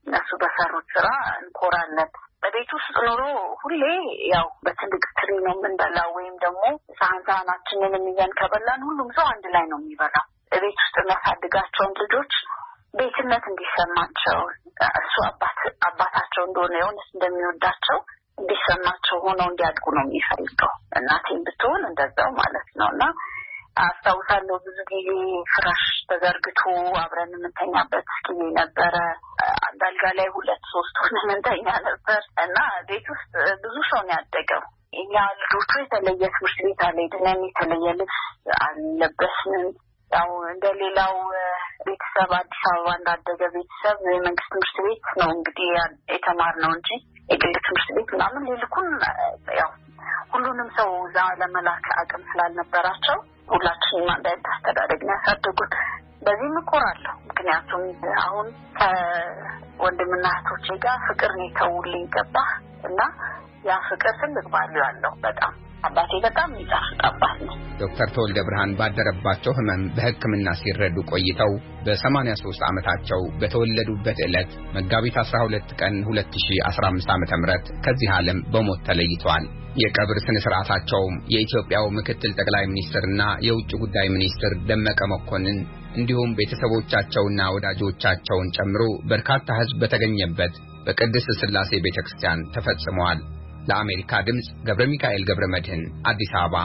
እነሱ በሰሩት ስራ እንኮራለን። በቤት ውስጥ ኖሮ ሁሌ ያው በትልቅ ትሪ ነው የምንበላው ወይም ደግሞ ሳህን ሳህናችንን ይዘን ከበላን ሁሉም ሰው አንድ ላይ ነው የሚበላው። በቤት ውስጥ የሚያሳድጋቸውን ልጆች ቤትነት እንዲሰማቸው እሱ አባት አባታቸው እንደሆነ የሆነስ እንደሚወዳቸው እንዲሰማቸው ሆነው እንዲያድጉ ነው የሚፈልገው። እናቴም ብትሆን እንደዛው ማለት ነውና አስታውሳለሁ ብዙ ጊዜ ፍራሽ ተዘርግቶ አብረን የምንተኛበት ጊዜ ነበረ። አንድ አልጋ ላይ ሁለት ሶስት ሆነን እንተኛ ነበር እና ቤት ውስጥ ብዙ ሰው ነው ያደገው። እኛ ልጆቹ የተለየ ትምህርት ቤት አልሄድንም፣ የተለየ ልብስ አልለበስንም። ያው እንደሌላው ቤተሰብ አዲስ አበባ እንዳደገ ቤተሰብ የመንግስት ትምህርት ቤት ነው እንግዲህ የተማርነው እንጂ የግል ትምህርት ቤት ምናምን ሊልኩን ያው ሁሉንም ሰው እዛ ለመላክ አቅም ስላልነበራቸው ሁላችንም አንድ አይነት አስተዳደግ ነው ያሳደጉት። በዚህ እኮራለሁ። ምክንያቱም አሁን ከወንድምና እህቶቼ ጋር ፍቅር ነው ተውልኝ ገባ እና ያ ፍቅር ትልቅ ባሉ ያለው በጣም አባቴ በጣም ይጣፍጥ አባት ነው። ዶክተር ተወልደ ብርሃን ባደረባቸው ህመም በሕክምና ሲረዱ ቆይተው በሰማንያ ሦስት ዓመታቸው በተወለዱበት ዕለት መጋቢት አስራ ሁለት ቀን ሁለት ሺህ አስራ አምስት ዓመተ ምህረት ከዚህ ዓለም በሞት ተለይተዋል። የቀብር ስነ ስርዓታቸውም የኢትዮጵያው ምክትል ጠቅላይ ሚኒስትርና የውጭ ጉዳይ ሚኒስትር ደመቀ መኮንን እንዲሁም ቤተሰቦቻቸውና ወዳጆቻቸውን ጨምሮ በርካታ ህዝብ በተገኘበት በቅድስት ሥላሴ ቤተክርስቲያን ተፈጽመዋል። ለአሜሪካ ድምጽ ገብረ ሚካኤል ገብረ መድህን አዲስ አበባ።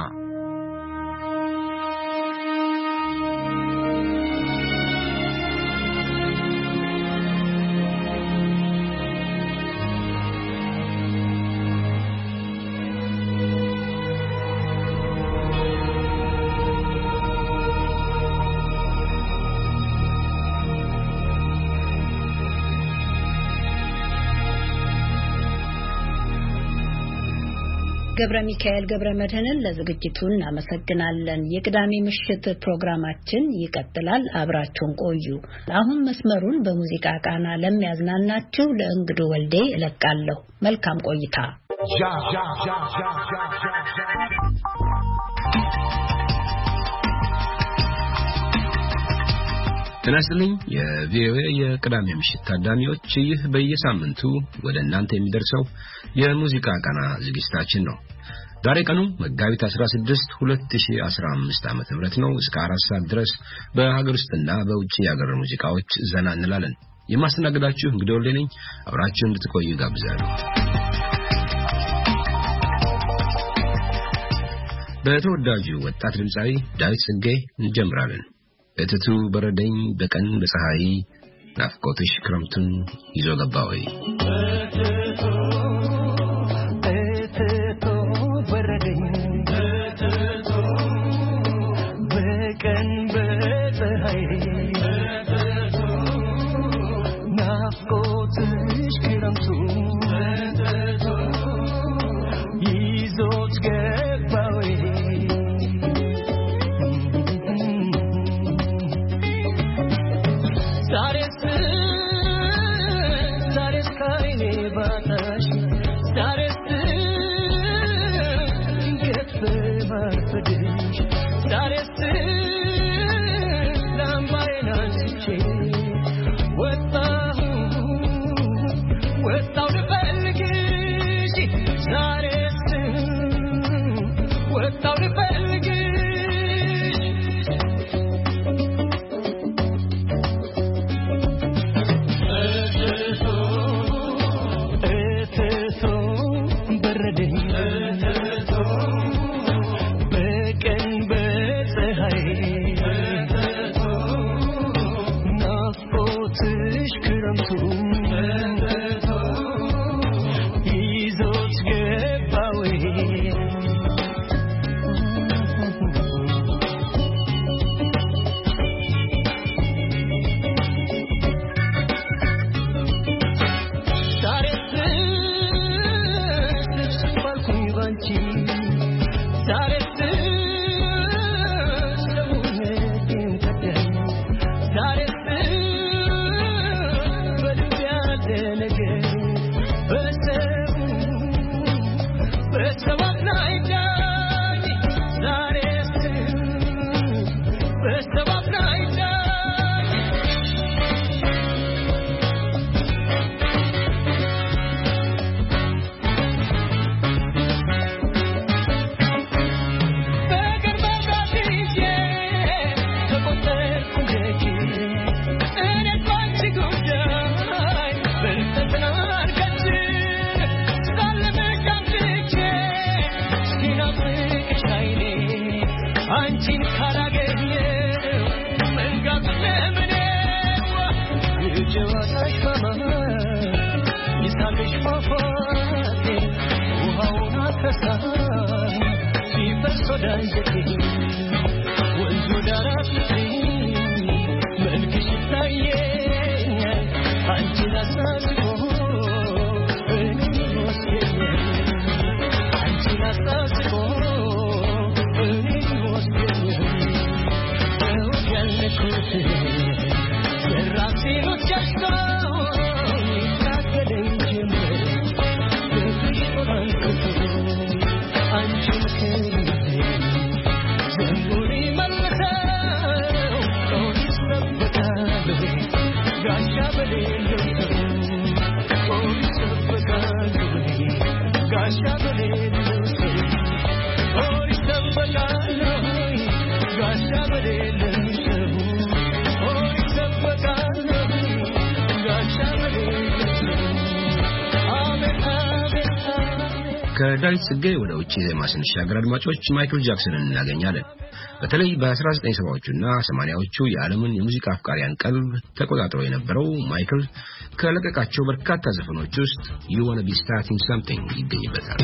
ገብረ ሚካኤል ገብረ መድህንን ለዝግጅቱ እናመሰግናለን። የቅዳሜ ምሽት ፕሮግራማችን ይቀጥላል። አብራችሁን ቆዩ። አሁን መስመሩን በሙዚቃ ቃና ለሚያዝናናችሁ ለእንግዱ ወልዴ እለቃለሁ። መልካም ቆይታ። ተናስተልኝ የቪኦኤ የቅዳሜ ምሽት ታዳሚዎች፣ ይህ በየሳምንቱ ወደ እናንተ የሚደርሰው የሙዚቃ ቃና ዝግጅታችን ነው። ዛሬ ቀኑ መጋቢት አስራ ስድስት ሁለት ሺህ አስራ አምስት ዓመተ ምህረት ነው። እስከ አራት ሰዓት ድረስ በሀገር ውስጥና በውጭ የሀገር ሙዚቃዎች ዘና እንላለን። የማስተናግዳችሁ እንግዲህ ወልዴ ነኝ። አብራችሁ እንድትቆዩ ጋብዛለሁ። በተወዳጁ ወጣት ድምጻዊ ዳዊት ጽጌ እንጀምራለን። እትቱ በረደኝ በቀን በፀሐይ ናፍቆትሽ ክረምቱን ይዞ ገባ ወይ አንቺን ካላገኘው መንጋት ለምኔ የጀዋታሽ ማማ ይሳቅሽ ፏፏቴ ውሃውን አከሳኝ ሲፈስ ወደ አንጀቴ ወንዙ ዳራት መልክሽ ይታየኛል አንቺን አሳስቦ እኔን ይወስደኛል አንቺን አሳስቦ እኔን ይወስደኛል እውቅ ያልነኩት የራሴኖች ያሽተው ይታገለኝ ጀምር ፍቅርሽ ጦራንክቶ አንቺን ከልቤ ዘንቡን ይመልሰው ጦር ይሰበቃለሁ ጋሻ በሌለው ሰው ጦር ይሰበቃለሁ ጋሻ በሌለው ሰው ጦር ይሰበቃለሁ ጋሻ በሌለው ሰው ጦር ይሰበቃለሁ ጋሻ በሌለው ሰው አሜን አሜን ከዳዊት ጽጌ ወደ ውጪ ዜማ ስንሻገር አድማጮች ማይክል ጃክሰንን እናገኛለን። በተለይ በ19 ሰባዎቹና ሰማንያዎቹ የዓለምን የሙዚቃ አፍቃሪያን ቀልብ ተቆጣጥሮ የነበረው ማይክል ከለቀቃቸው በርካታ ዘፈኖች ውስጥ You Wanna Be Starting Something ይገኝበታል።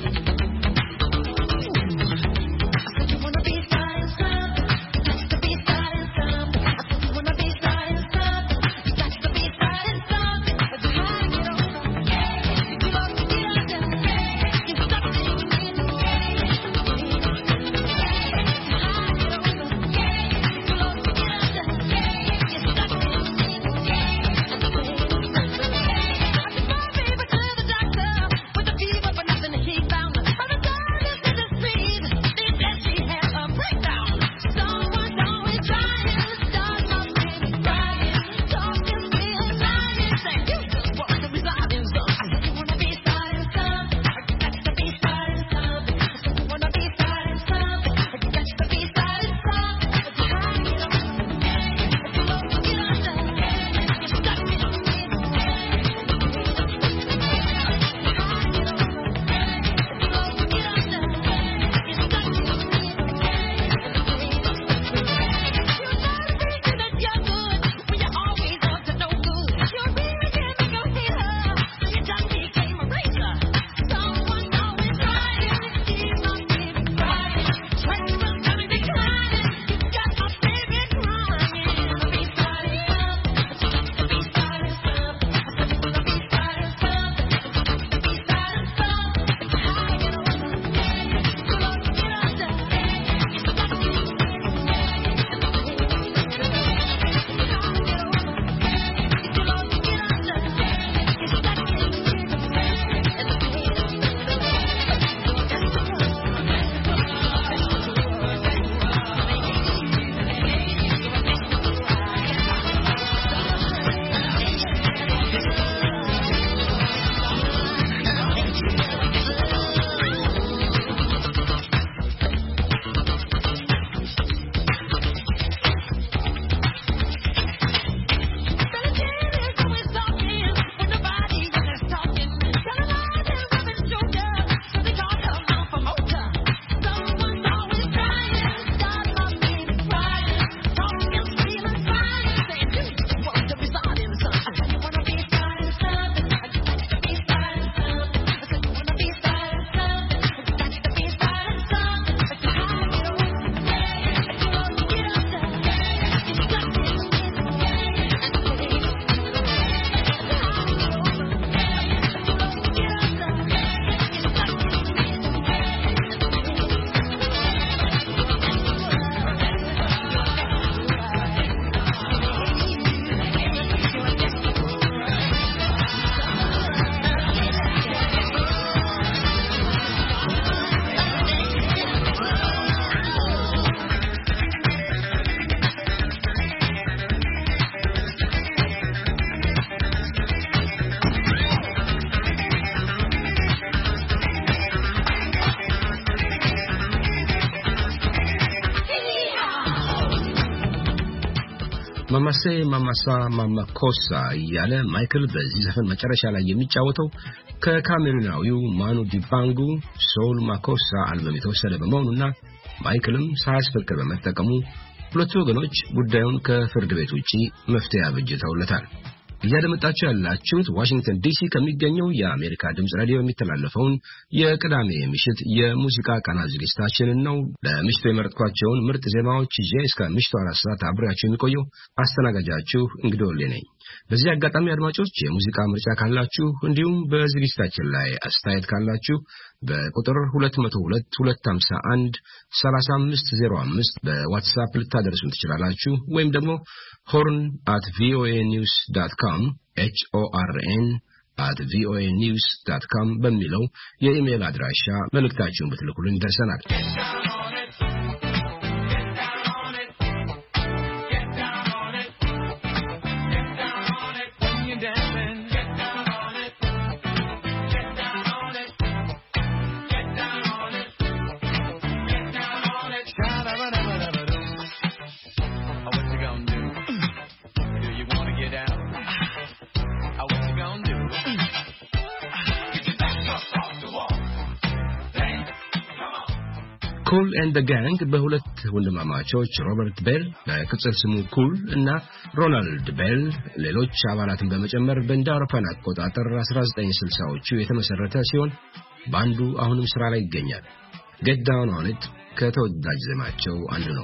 ማማሴ ማማሳ ማማኮሳ እያለ ማይክል በዚህ ዘፈን መጨረሻ ላይ የሚጫወተው ከካሜሩናዊው ማኑ ዲባንጉ ሶል ማኮሳ አልበም የተወሰደ በመሆኑና ማይክልም ሳያስፈቅድ በመጠቀሙ ሁለቱ ወገኖች ጉዳዩን ከፍርድ ቤት ውጪ መፍትሄ አበጅተውለታል። እያደመጣችሁ ያላችሁት ዋሽንግተን ዲሲ ከሚገኘው የአሜሪካ ድምጽ ራዲዮ የሚተላለፈውን የቅዳሜ ምሽት የሙዚቃ ቃና ዝግጅታችንን ነው። ለምሽቱ የመረጥኳቸውን ምርጥ ዜማዎች ይዤ እስከ ምሽቱ አራት ሰዓት አብሬያችሁ የሚቆየው አስተናጋጃችሁ እንግዲህ ወሌ ነኝ። በዚህ አጋጣሚ አድማጮች የሙዚቃ ምርጫ ካላችሁ እንዲሁም በዝግጅታችን ላይ አስተያየት ካላችሁ በቁጥር ሁለት መቶ ሁለት ሁለት መቶ ሃምሳ አንድ ሰላሳ አምስት ዜሮ አምስት በዋትስአፕ ልታደርሱን ትችላላችሁ ወይም ደግሞ horn at voanews dot com h o r n at voanews dot com በሚለው የኢሜል አድራሻ መልእክታችሁን ብትልኩልን ይደርሰናል። ኩል ኤንድ ዘ ጋንግ በሁለት ወንድማማቾች ሮበርት ቤል በቅጽል ስሙ ኩል እና ሮናልድ ቤል ሌሎች አባላትን በመጨመር በእንደ አውሮፓውያን አቆጣጠር አስራ ዘጠኝ ስልሳዎቹ የተመሰረተ ሲሆን ባንዱ አሁንም ስራ ላይ ይገኛል። ጌት ዳውን ኦን ኢት ከተወዳጅ ዜማቸው አንዱ ነው።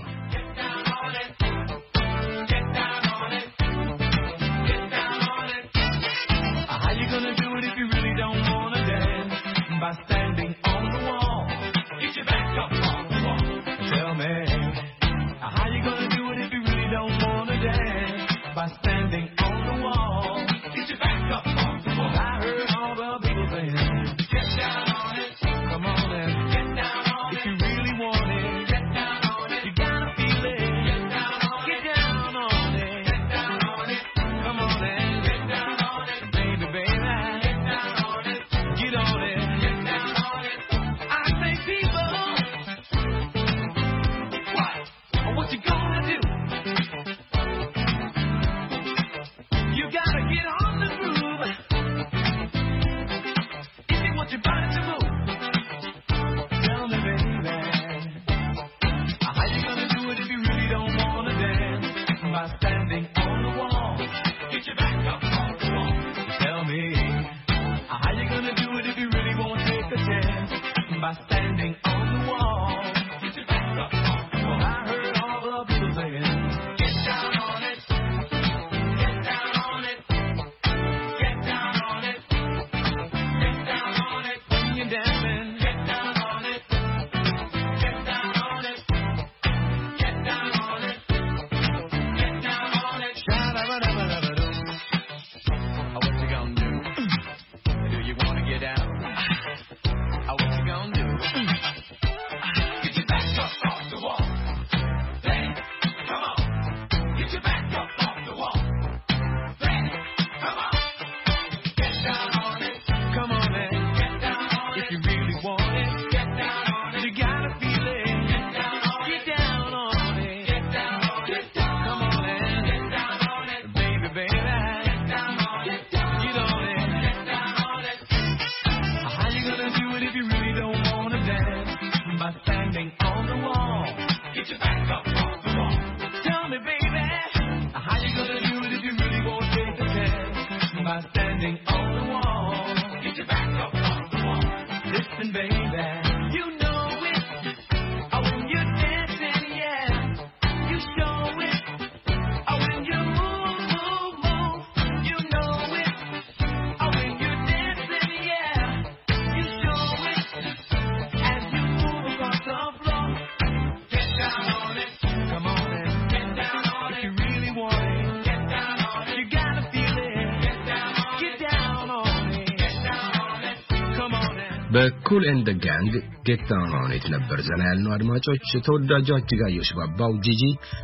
በኩል ኤንድ ጋንግ ጌት ዳውን ኦን ኢት ነበር ዘና ያልነው። አድማጮች ተወዳጇ እጅጋየሁ ሽባባው ጂጂ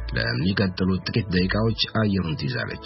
ለሚቀጥሉት ጥቂት ደቂቃዎች አየሩን ትይዛለች።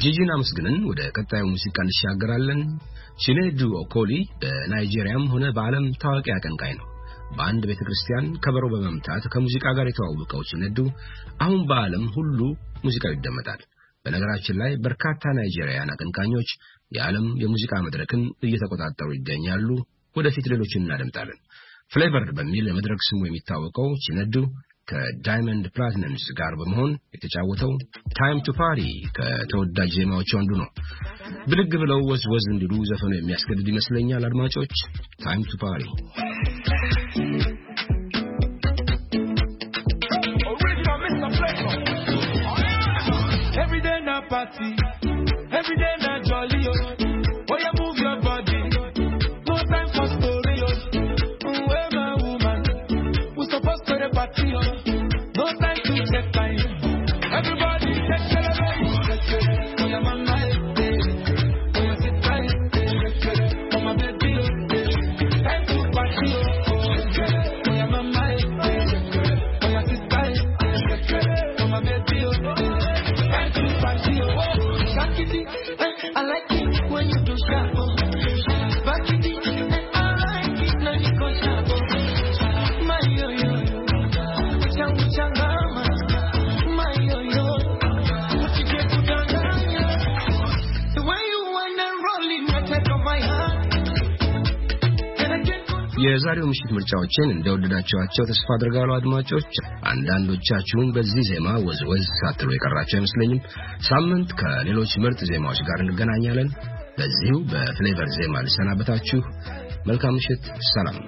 ጂጂን አመስግነን ወደ ቀጣዩ ሙዚቃ እንሻገራለን። ቺኔዱ ኦኮሊ በናይጄሪያም ሆነ በዓለም ታዋቂ አቀንቃኝ ነው። በአንድ ቤተክርስቲያን ከበሮ በመምታት ከሙዚቃ ጋር የተዋወቀው ቺኔዱ አሁን በዓለም ሁሉ ሙዚቃው ይደመጣል። በነገራችን ላይ በርካታ ናይጄሪያን አቀንቃኞች የዓለም የሙዚቃ መድረክን እየተቆጣጠሩ ይገኛሉ። ወደፊት ሌሎችን እናደምጣለን። ፍሌቨር በሚል የመድረክ ስሙ የሚታወቀው ቺኔዱ ከዳይመንድ ፕላቲነምስ ጋር በመሆን የተጫወተው ታይም ቱ ፓርቲ ከተወዳጅ ዜማዎቹ አንዱ ነው። ብድግ ብለው ወዝ ወዝ እንዲሉ ዘፈኑ የሚያስገድድ ይመስለኛል። አድማጮች ታይም ቱ ፓርቲ Every day na party, every day na jolly, oh, oh you move your body, no time for story, oh, where my woman, we supposed to the party, oh, no time to check time, everybody take celebrate, oh yeah mama, oh yeah sit tight, oh my baby, time to party, oh yeah mama, oh yeah sit tight, oh my baby. I like it when you do sharp. Back it, I like it when you go sharp. My yo yo, chang chang mama. My yo yo, what you get to dance? The way you wanna roll in the top of my heart. የዛሬው ምሽት ምርጫዎችን እንደወደዳችኋቸው ተስፋ አድርጋለሁ። አድማጮች አንዳንዶቻችሁን በዚህ ዜማ ወዝወዝ ሳትሉ የቀራችሁ አይመስለኝም። ሳምንት ከሌሎች ምርጥ ዜማዎች ጋር እንገናኛለን። በዚሁ በፍሌቨር ዜማ ልሰናበታችሁ። መልካም ምሽት። ሰላም።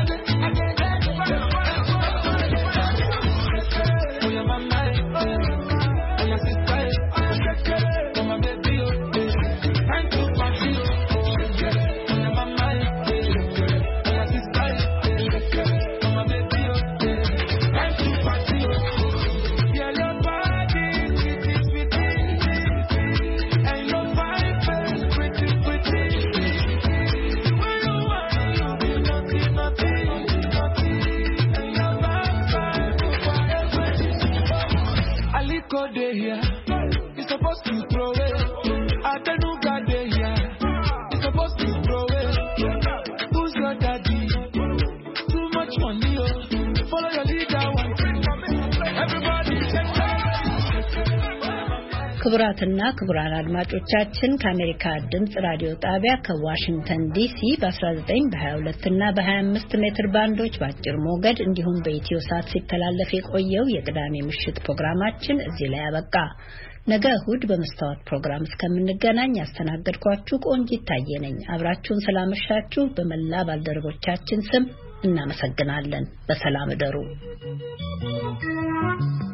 Go there here, you're supposed to throw it. I don't know God there here, you're supposed to throw it. Who's your daddy? Too much money, oh. Follow your leader, one thing. Everybody check ክቡራትና ክቡራን አድማጮቻችን ከአሜሪካ ድምጽ ራዲዮ ጣቢያ ከዋሽንግተን ዲሲ በ19 በ22 እና በ25 ሜትር ባንዶች በአጭር ሞገድ እንዲሁም በኢትዮ ሳት ሲተላለፍ የቆየው የቅዳሜ ምሽት ፕሮግራማችን እዚህ ላይ አበቃ። ነገ እሁድ በመስተዋት ፕሮግራም እስከምንገናኝ ያስተናገድኳችሁ ቆንጂት ታየ ነኝ። አብራችሁን ስላመሻችሁ በመላ ባልደረቦቻችን ስም እናመሰግናለን። በሰላም እደሩ።